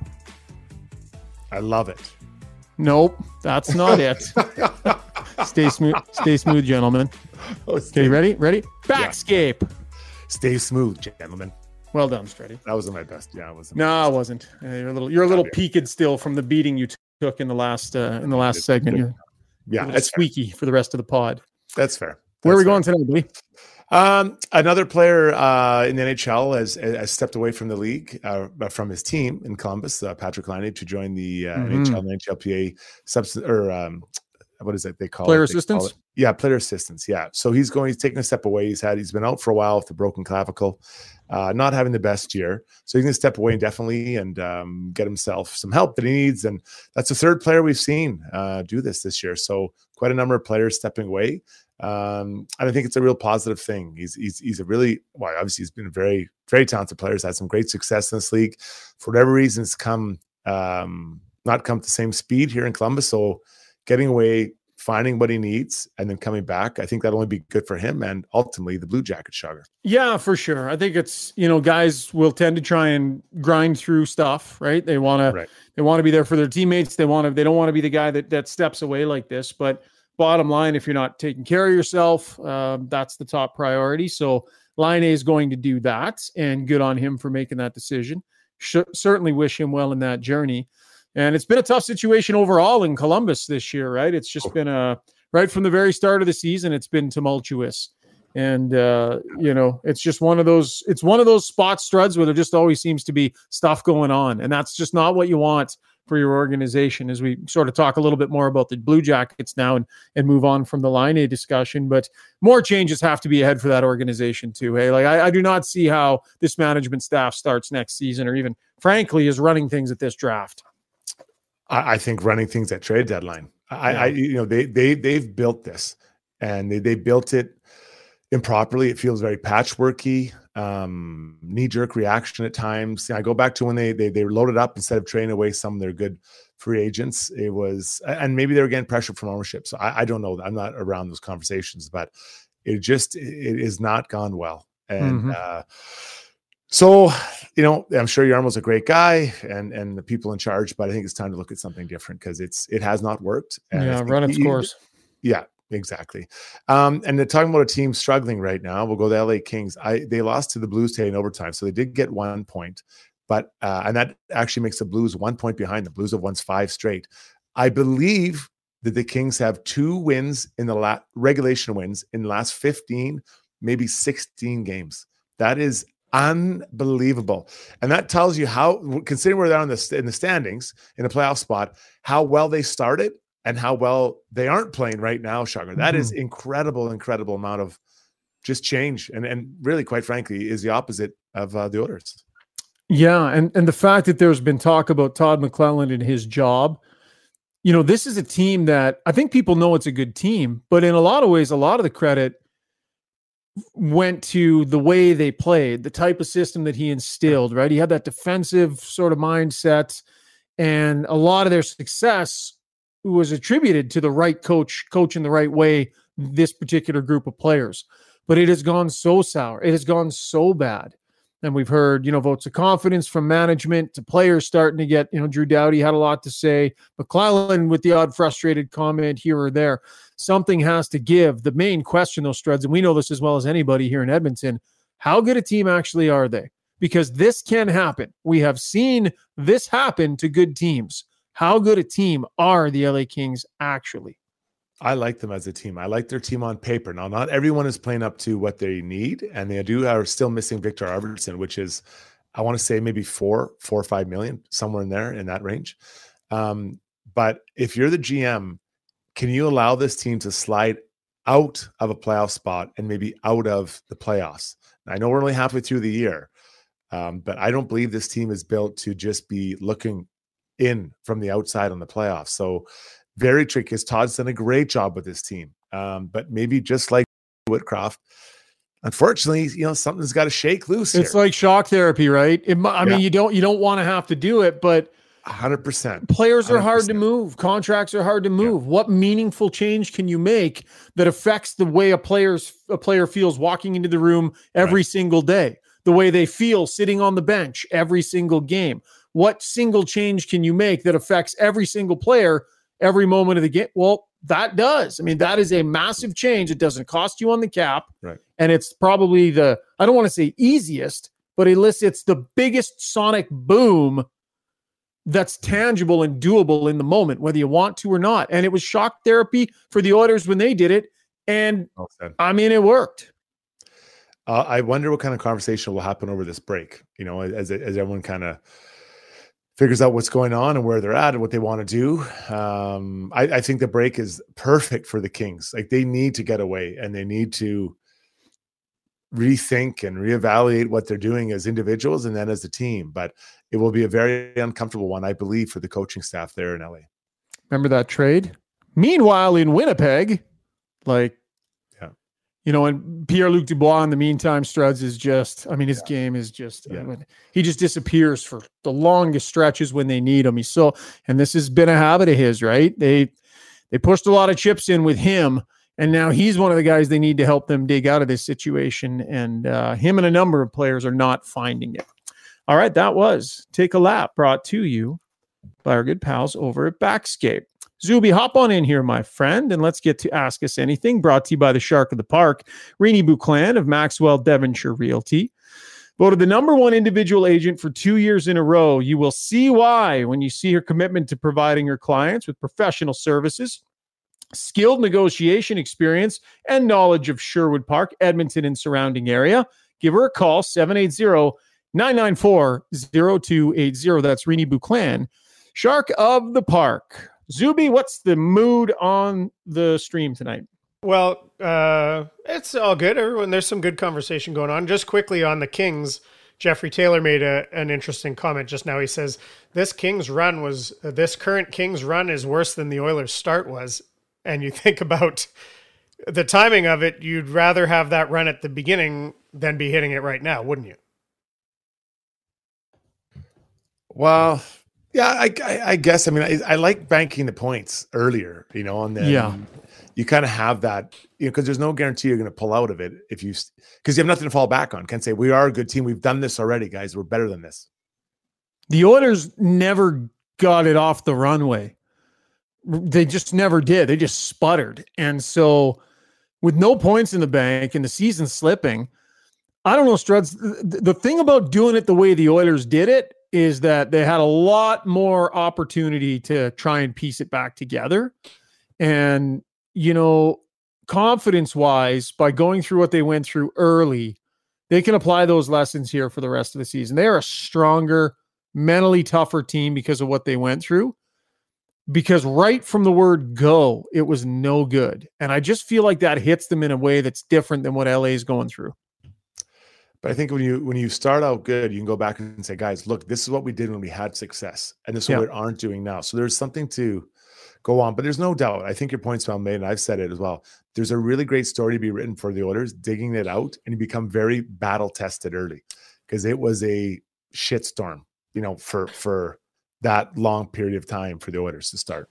I love it. Nope, that's not it. Stay smooth, stay smooth, gentlemen. Oh, Okay, stay, ready? Ready? Backscape. stay smooth, gentlemen. Well done, Struddy. That wasn't my best. Yeah, it wasn't. No, it wasn't. Uh, You're a little, you're a little peaked still from the beating you t- took in the last, uh, in the last segment. You're Yeah, a little that's fair. squeaky for the rest of the pod. That's fair. Where are we That's going tonight, buddy? Um, another player uh, in the N H L has, has stepped away from the league, uh, from his team in Columbus, uh, Patrick Laine, to join the uh, Mhm. N H L and N H L P A subs- or um, what is it they call Player it? They call assistance? it- Yeah, player assistance. Yeah. So he's going. He's taking a step away. He's had. He's been out for a while with the broken clavicle, uh, not having the best year. So he's going to step away indefinitely and um, get himself some help that he needs. And that's the third player we've seen uh, do this this year. So quite a number of players stepping away. Um, and I think it's a real positive thing. He's he's he's a really well, obviously he's been a very very talented player. He's had some great success in this league. For whatever reason, it's come um, not come at the same speed here in Columbus. So getting away, finding what he needs, and then coming back, I think that'll only be good for him and ultimately the Blue Jackets, Shagar. Yeah, for sure. I think it's, you know, guys will tend to try and grind through stuff, right? They want to, Right. they want to be there for their teammates. They want to, they don't want to be the guy that, that steps away like this. But bottom line, if you're not taking care of yourself, uh, that's the top priority. So Laine is going to do that, and good on him for making that decision. Sh- certainly wish him well in that journey. And it's been a tough situation overall in Columbus this year, right? It's just been a, right from the very start of the season, it's been tumultuous. And, uh, you know, it's just one of those, it's one of those spot studs where there just always seems to be stuff going on. And that's just not what you want for your organization, as we sort of talk a little bit more about the Blue Jackets now and, and move on from the Line A discussion. But more changes have to be ahead for that organization too. Hey, like I, I do not see how this management staff starts next season, or even frankly is running things at this draft. I, I think running things at trade deadline. I, yeah. I you know, they, they, they've built this and they, they built it improperly. It feels very patchworky, um, knee-jerk reaction at times. You know, I go back to when they, they they loaded up instead of trading away some of their good free agents. It was, and maybe they were getting pressure from ownership. So I, I don't know. I'm not around those conversations, but it just it is not gone well. And mm-hmm. uh, so, you know, I'm sure Jarmo's a great guy and and the people in charge, but I think it's time to look at something different because it's it has not worked. And yeah, run its course. Yeah. Exactly. Um, and they're talking about a team struggling right now. We'll go to the L A Kings. I they lost to the Blues today in overtime. So they did get one point, but uh, and that actually makes the Blues one point behind. The Blues have won five straight. I believe that the Kings have two wins in the la- regulation wins in the last fifteen, maybe sixteen games. That is unbelievable. And that tells you how, considering where they're on the, in the standings in a playoff spot, how well they started and how well they aren't playing right now, Sugar. That mm-hmm. is incredible, incredible amount of just change. And and really, quite frankly, is the opposite of uh, the Oilers. Yeah, and, and the fact that there's been talk about Todd McClelland and his job, you know, this is a team that I think people know it's a good team, but in a lot of ways, a lot of the credit went to the way they played, the type of system that he instilled, right? He had that defensive sort of mindset, and a lot of their success was attributed to the right coach, coaching the right way, this particular group of players. But it has gone so sour. It has gone so bad. And we've heard, you know, votes of confidence from management to players starting to get, you know, Drew Doughty had a lot to say. McClelland with the odd frustrated comment here or there. Something has to give. The main question, those Struds, and we know this as well as anybody here in Edmonton, how good a team actually are they? Because this can happen. We have seen this happen to good teams. How good a team are the L A Kings actually? I like them as a team. I like their team on paper. Now, not everyone is playing up to what they need, and they do are still missing Victor Arvidsson, which is, I want to say maybe four, four or five million, somewhere in there in that range. Um, but if you're the G M, can you allow this team to slide out of a playoff spot and maybe out of the playoffs? I know we're only halfway through the year, um, but I don't believe this team is built to just be looking in from the outside on the playoffs. So very tricky. Todd's done a great job with this team. Um, but maybe just like Woodcroft, unfortunately, you know, something's got to shake loose It's here. like shock therapy, right? It, I yeah. mean, you don't, you don't want to have to do it, but one hundred percent. Players are one hundred percent hard to move. Contracts are hard to move. Yeah. What meaningful change can you make that affects the way a player's a player feels walking into the room every right. single day, the way they feel sitting on the bench every single game? What single change can you make that affects every single player every moment of the game? Well, that does. I mean, that is a massive change. It doesn't cost you on the cap. Right. And it's probably the, I don't want to say easiest, but it elicits the biggest sonic boom that's tangible and doable in the moment, whether you want to or not. And it was shock therapy for the Oilers when they did it. And well I mean, it worked. Uh, I wonder what kind of conversation will happen over this break, you know, as, as everyone kind of figures out what's going on and where they're at and what they want to do. Um, I, I think the break is perfect for the Kings. Like, they need to get away and they need to rethink and reevaluate what they're doing as individuals and then as a team. But it will be a very uncomfortable one, I believe, for the coaching staff there in L A. Remember that trade? Meanwhile, in Winnipeg, like, you know, and Pierre-Luc Dubois in the meantime, Struds is just, I mean, his yeah. game is just, yeah. I mean, he just disappears for the longest stretches when they need him. He's so, and this has been a habit of his, right? They, they pushed a lot of chips in with him, and now he's one of the guys they need to help them dig out of this situation. And uh, him and a number of players are not finding it. All right. That was Take a Lap, brought to you by our good pals over at Backscape. Zuby, hop on in here, my friend, and let's get to Ask Us Anything, brought to you by the Shark of the Park, Renee Buclan of Maxwell Devonshire Realty. Voted the number one individual agent for two years in a row. You will see why when you see her commitment to providing her clients with professional services skilled negotiation experience, and knowledge of Sherwood Park, Edmonton, and surrounding area. Give her a call, seven eight zero, nine nine four, zero two eight zero. That's Renee Buclan, Shark of the Park. Zuby, what's the mood on the stream tonight? Well, uh, it's all good. Everyone, there's some good conversation going on. Just quickly on the Kings, Jeffrey Taylor made a, an interesting comment just now. He says, this Kings run was, uh, this current Kings run is worse than the Oilers start was. And you think about the timing of it, you'd rather have that run at the beginning than be hitting it right now, wouldn't you? Well, yeah, I, I, I guess. I mean, I, I like banking the points earlier, you know, and then Yeah. you kind of have that, you know, because there's no guarantee you're going to pull out of it if you, because you have nothing to fall back on. Can't say we are a good team. We've done this already, guys. We're better than this. The Oilers never got it off the runway. They just never did. They just sputtered. And so with no points in the bank and the season slipping, I don't know, Struds, the, the thing about doing it the way the Oilers did it is that they had a lot more opportunity to try and piece it back together. And, you know, confidence-wise, by going through what they went through early, they can apply those lessons here for the rest of the season. They are a stronger, mentally tougher team because of what they went through. Because right from the word go, it was no good. And I just feel like that hits them in a way that's different than what L A is going through. But I think when you when you start out good, you can go back and say, guys, look, this is what we did when we had success. And this is Yeah. what we aren't doing now. So there's something to go on. But there's no doubt. I think your point's well made, and I've said it as well. There's a really great story to be written for the Oilers, digging it out, and you become very battle tested early. Because it was a shitstorm, you know, for for that long period of time for the Oilers to start.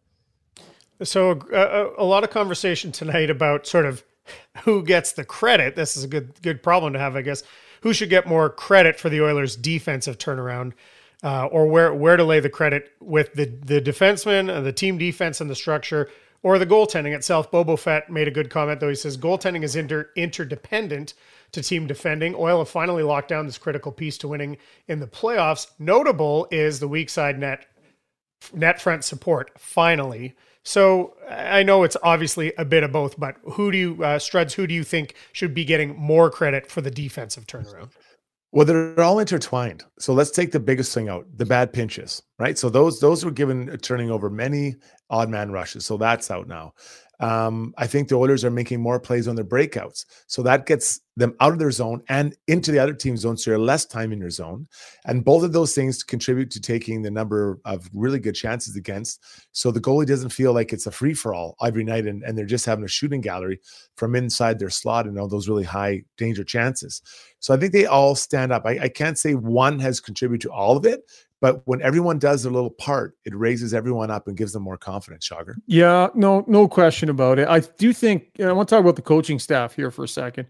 So uh, a lot of conversation tonight about sort of who gets the credit. This is a good good problem to have, I guess. Who should get more credit for the Oilers' defensive turnaround, uh, or where where to lay the credit with the the defensemen, uh, the team defense, and the structure, or the goaltending itself? Bobo Fett made a good comment though. He says goaltending is inter interdependent to team defending. Oil have finally locked down this critical piece to winning in the playoffs. Notable is the weak side net net front support. Finally. So I know it's obviously a bit of both, but who do you, uh, Struds, who do you think should be getting more credit for the defensive turnaround? Well, they're all intertwined. So let's take the biggest thing out, the bad pinches, right? So those those were given turning over many odd man rushes. So that's out now. Um, I think the Oilers are making more plays on their breakouts. So that gets them out of their zone and into the other team's zone. So you're less time in your zone. And both of those things contribute to taking the number of really good chances against. So the goalie doesn't feel like it's a free for all every night. And, and they're just having a shooting gallery from inside their slot and all those really high danger chances. So I think they all stand up. I, I can't say one has contributed to all of it, but when everyone does their little part, it raises everyone up and gives them more confidence, Shagar. Yeah, no, no question about it. I do think, and I want to talk about the coaching staff here for a second.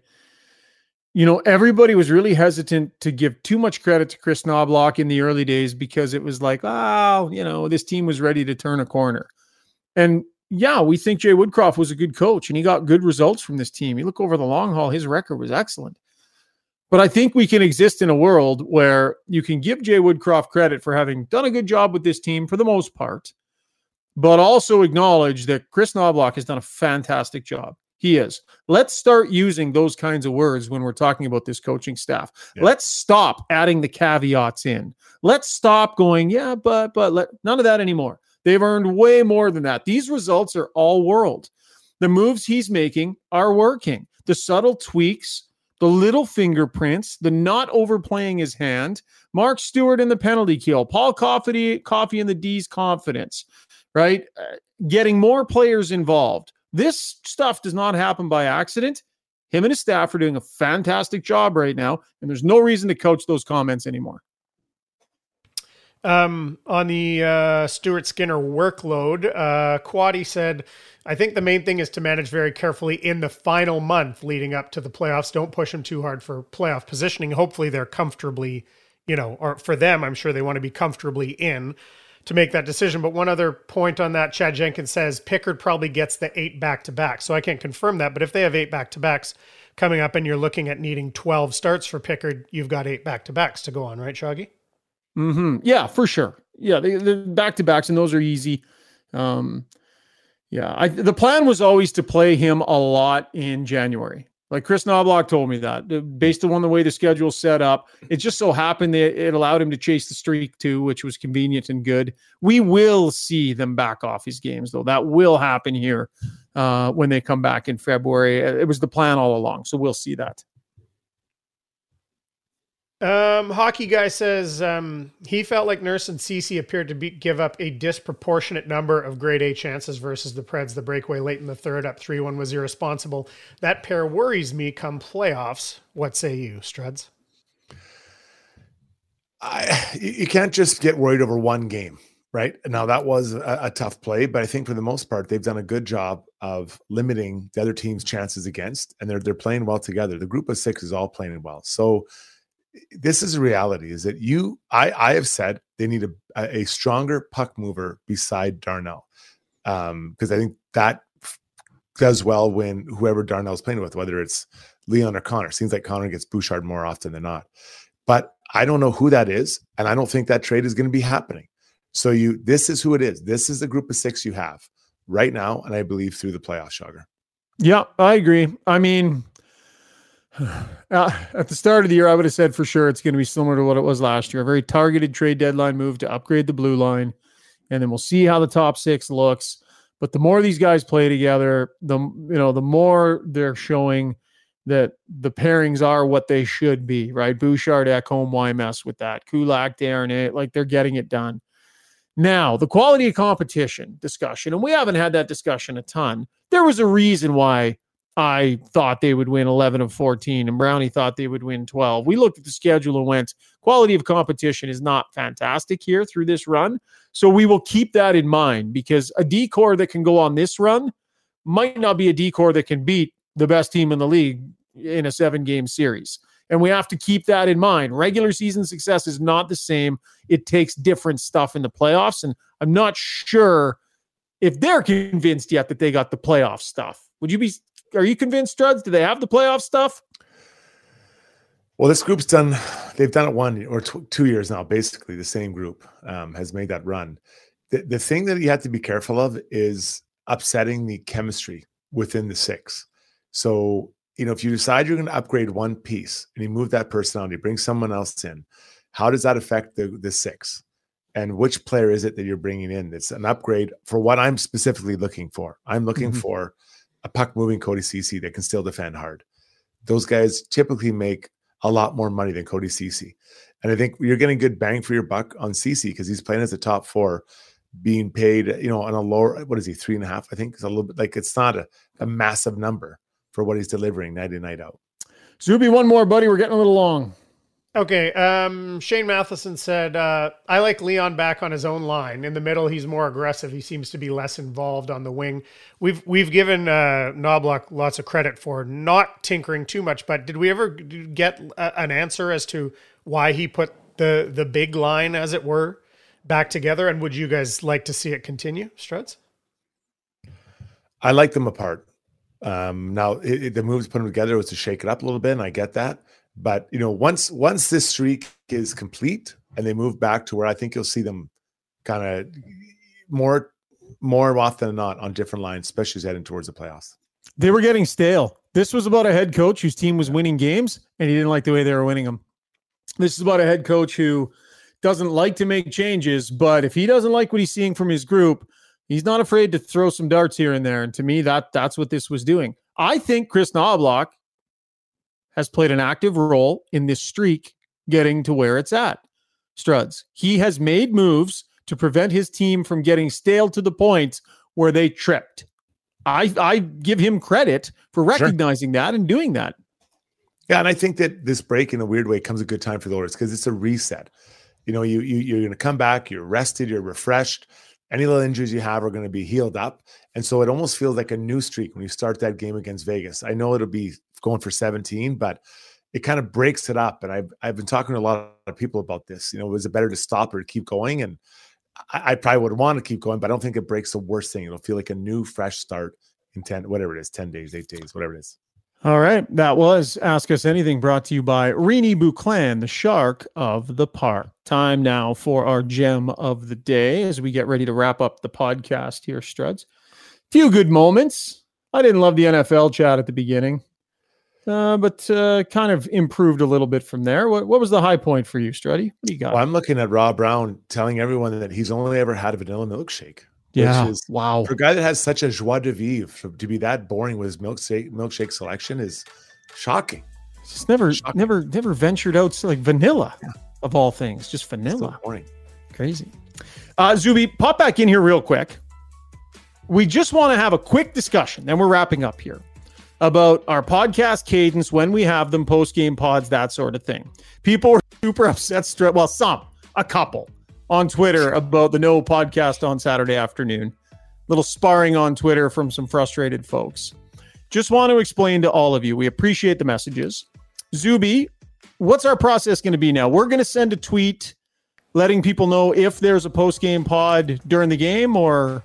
You know, everybody was really hesitant to give too much credit to Chris Knobloch in the early days because it was like, oh, you know, this team was ready to turn a corner. And yeah, we think Jay Woodcroft was a good coach and he got good results from this team. You look over the long haul, his record was excellent. But I think we can exist in a world where you can give Jay Woodcroft credit for having done a good job with this team for the most part, but also acknowledge that Chris Knobloch has done a fantastic job. He is. Let's start using those kinds of words when we're talking about this coaching staff. Yeah. Let's stop adding the caveats in. Let's stop going, yeah, but, but let, none of that anymore. They've earned way more than that. These results are all world. The moves he's making are working. The subtle tweaks, the little fingerprints, the not overplaying his hand, Mark Stewart in the penalty kill, Paul Coffey, Coffey in the D's confidence, right? Uh, getting more players involved. This stuff does not happen by accident. Him and his staff are doing a fantastic job right now, and there's no reason to coach those comments anymore. Um, on the uh, Stuart Skinner workload, uh, Quaddy said, I think the main thing is to manage very carefully in the final month leading up to the playoffs. Don't push them too hard for playoff positioning. Hopefully they're comfortably, you know, or for them, I'm sure they want to be comfortably in to make that decision. But one other point on that, Chad Jenkins says Pickard probably gets the eight back-to-back. So I can't confirm that, but if they have eight back-to-backs coming up and you're looking at needing twelve starts for Pickard, you've got eight back-to-backs to go on, right, Shaggy? Mm-hmm. Yeah, for sure. Yeah, the, the back-to-backs, and those are easy. Um, Yeah, I, the plan was always to play him a lot in January. Like Chris Knobloch told me that, based on the way the schedule's set up, it just so happened that it allowed him to chase the streak too, which was convenient and good. We will see them back off his games, though. That will happen here uh, when they come back in February. It was the plan all along, so we'll see that. Um, hockey guy says um, he felt like Nurse and Ceci appeared to be, give up a disproportionate number of grade A chances versus the Preds. The breakaway late in the third up three one was irresponsible. That pair worries me come playoffs. What say you, Struds? I, you can't just get worried over one game, right? Now that was a, a tough play, but I think for the most part, they've done a good job of limiting the other team's chances against, and they're, they're playing well together. The group of six is all playing well. So this is a reality, is that you, I, I have said they need a, a stronger puck mover beside Darnell. Um, because I think that f- does well when whoever Darnell's playing with, whether it's Leon or Connor. Seems like Connor gets Bouchard more often than not. But I don't know who that is, and I don't think that trade is going to be happening. So you, this is who it is. This is the group of six you have right now, and I believe through the playoffs, Sugar. Yeah, I agree. I mean, Uh, at the start of the year, I would have said for sure it's going to be similar to what it was last year. A very targeted trade deadline move to upgrade the blue line. And then we'll see how the top six looks. But the more these guys play together, the you know, the more they're showing that the pairings are what they should be, right? Bouchard, Ekholm, why mess with that? Kulak, Darnay, like they're getting it done. Now, the quality of competition discussion, and we haven't had that discussion a ton. There was a reason why I thought they would win eleven of fourteen, and Brownie thought they would win twelve. We looked at the schedule and went, quality of competition is not fantastic here through this run. So we will keep that in mind, because a D-core that can go on this run might not be a D-core that can beat the best team in the league in a seven-game series. And we have to keep that in mind. Regular season success is not the same. It takes different stuff in the playoffs, and I'm not sure if they're convinced yet that they got the playoff stuff. Would you be... Are you convinced, Struds? Do they have the playoff stuff? Well, this group's done, they've done it one or t- two years now, basically. The same group um, has made that run. The, the thing that you have to be careful of is upsetting the chemistry within the six. So, you know, if you decide you're going to upgrade one piece and you move that personality, bring someone else in, how does that affect the, the six? And which player is it that you're bringing in that's an upgrade for what I'm specifically looking for? I'm looking mm-hmm. for a puck-moving Cody Ceci that can still defend hard. Those guys typically make a lot more money than Cody Ceci. And I think you're getting good bang for your buck on Ceci because he's playing as a top four, being paid, you know, on a lower, what is he, three and a half? I think it's a little bit like, it's not a, a massive number for what he's delivering night in, night out. Zuby, one more, buddy. We're getting a little long. Okay. Um, Shane Matheson said, uh, I like Leon back on his own line. In the middle, he's more aggressive. He seems to be less involved on the wing. We've we've given uh, Knobloch lots of credit for not tinkering too much, but did we ever get a, an answer as to why he put the the big line, as it were, back together? And would you guys like to see it continue, Struds? I like them apart. Um, now, it, it, the move to put them together was to shake it up a little bit, and I get that. But, you know, once once this streak is complete and they move back to where I think you'll see them kind of more more often than not on different lines, especially as heading towards the playoffs. They were getting stale. This was about a head coach whose team was winning games, and he didn't like the way they were winning them. This is about a head coach who doesn't like to make changes, but if he doesn't like what he's seeing from his group, he's not afraid to throw some darts here and there. And to me, that that's what this was doing. I think Chris Knobloch has played an active role in this streak getting to where it's at. Struds. He has made moves to prevent his team from getting stale to the point where they tripped. I I give him credit for recognizing sure. that and doing that. Yeah, and I think that this break, in a weird way, comes a good time for the Oilers because it's a reset. You know, you, you you're going to come back, you're rested, you're refreshed. Any little injuries you have are going to be healed up. And so it almost feels like a new streak when you start that game against Vegas. I know it'll be going for seventeen, but it kind of breaks it up. And I've, I've been talking to a lot of people about this. You know, was it better to stop or to keep going? And I, I probably would want to keep going, but I don't think it breaks the worst thing. It'll feel like a new, fresh start in ten, whatever it is, ten days, eight days, whatever it is. All right. That was Ask Us Anything, brought to you by Rini Bouclan, the shark of the park. Time now for our gem of the day as we get ready to wrap up the podcast here, Struds. Few good moments. I didn't love the N F L chat at the beginning, uh, but uh, kind of improved a little bit from there. What, what was the high point for you, Struddy? What do you got? Well, I'm looking at Rob Brown telling everyone that he's only ever had a vanilla milkshake. Yeah. Which is, wow. For a guy that has such a joie de vivre, to be that boring with his milkshake milkshake selection is shocking. Just never, shocking. never, never ventured out to like vanilla yeah. of all things. Just vanilla. So boring. Crazy. Uh, Zuby, pop back in here real quick. We just want to have a quick discussion, and we're wrapping up here, about our podcast cadence when we have them, post-game pods, that sort of thing. People were super upset. Well, some, a couple. On Twitter about the no podcast on Saturday afternoon. Little sparring on Twitter from some frustrated folks. Just want to explain to all of you, we appreciate the messages. Zuby, what's our process going to be now? We're going to send a tweet letting people know if there's a post-game pod during the game, or...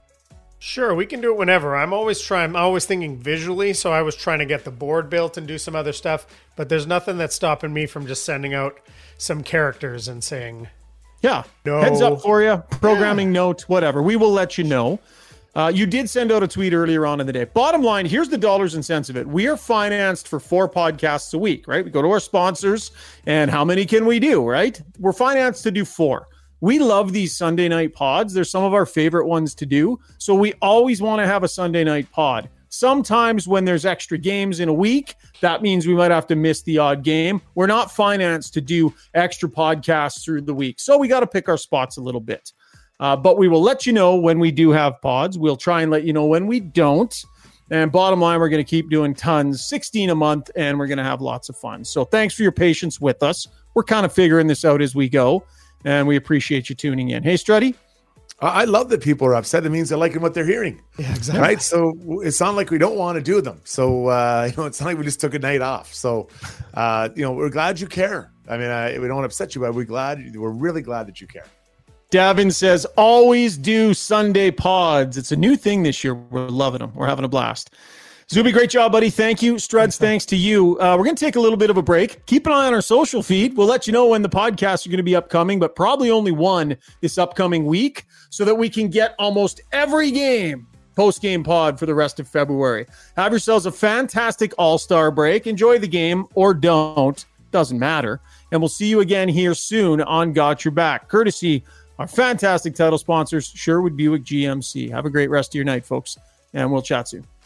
Sure, we can do it whenever. I'm always trying, I'm always thinking visually, so I was trying to get the board built and do some other stuff, but there's nothing that's stopping me from just sending out some characters and saying... Yeah, no. Heads up for you, programming yeah. note, whatever. We will let you know. Uh, you did send out a tweet earlier on in the day. Bottom line, here's the dollars and cents of it. We are financed for four podcasts a week, right? We go to our sponsors, and how many can we do, right? We're financed to do four. We love these Sunday night pods. They're some of our favorite ones to do. So we always want to have a Sunday night pod. Sometimes when there's extra games in a week, that means we might have to miss the odd game. We're not financed to do extra podcasts through the week. So we got to pick our spots a little bit. Uh, but we will let you know when we do have pods. We'll try and let you know when we don't. And bottom line, we're going to keep doing tons, sixteen a month, and we're going to have lots of fun. So thanks for your patience with us. We're kind of figuring this out as we go, and we appreciate you tuning in. Hey, Struddy? I love that people are upset. It means they're liking what they're hearing. Yeah, exactly. Right. So it's not like we don't want to do them. So, uh, you know, it's not like we just took a night off. So, uh, you know, we're glad you care. I mean, uh, we don't want to upset you, but we're glad, we're really glad that you care. Davin says, always do Sunday pods. It's a new thing this year. We're loving them. We're having a blast. Zuby, great job, buddy. Thank you. Struds, thanks to you. Uh, we're going to take a little bit of a break. Keep an eye on our social feed. We'll let you know when the podcasts are going to be upcoming, but probably only one this upcoming week so that we can get almost every game post-game pod for the rest of February. Have yourselves a fantastic all-star break. Enjoy the game or don't. Doesn't matter. And we'll see you again here soon on Got Your Back, courtesy our fantastic title sponsors, Sherwood Buick G M C. Have a great rest of your night, folks, and we'll chat soon.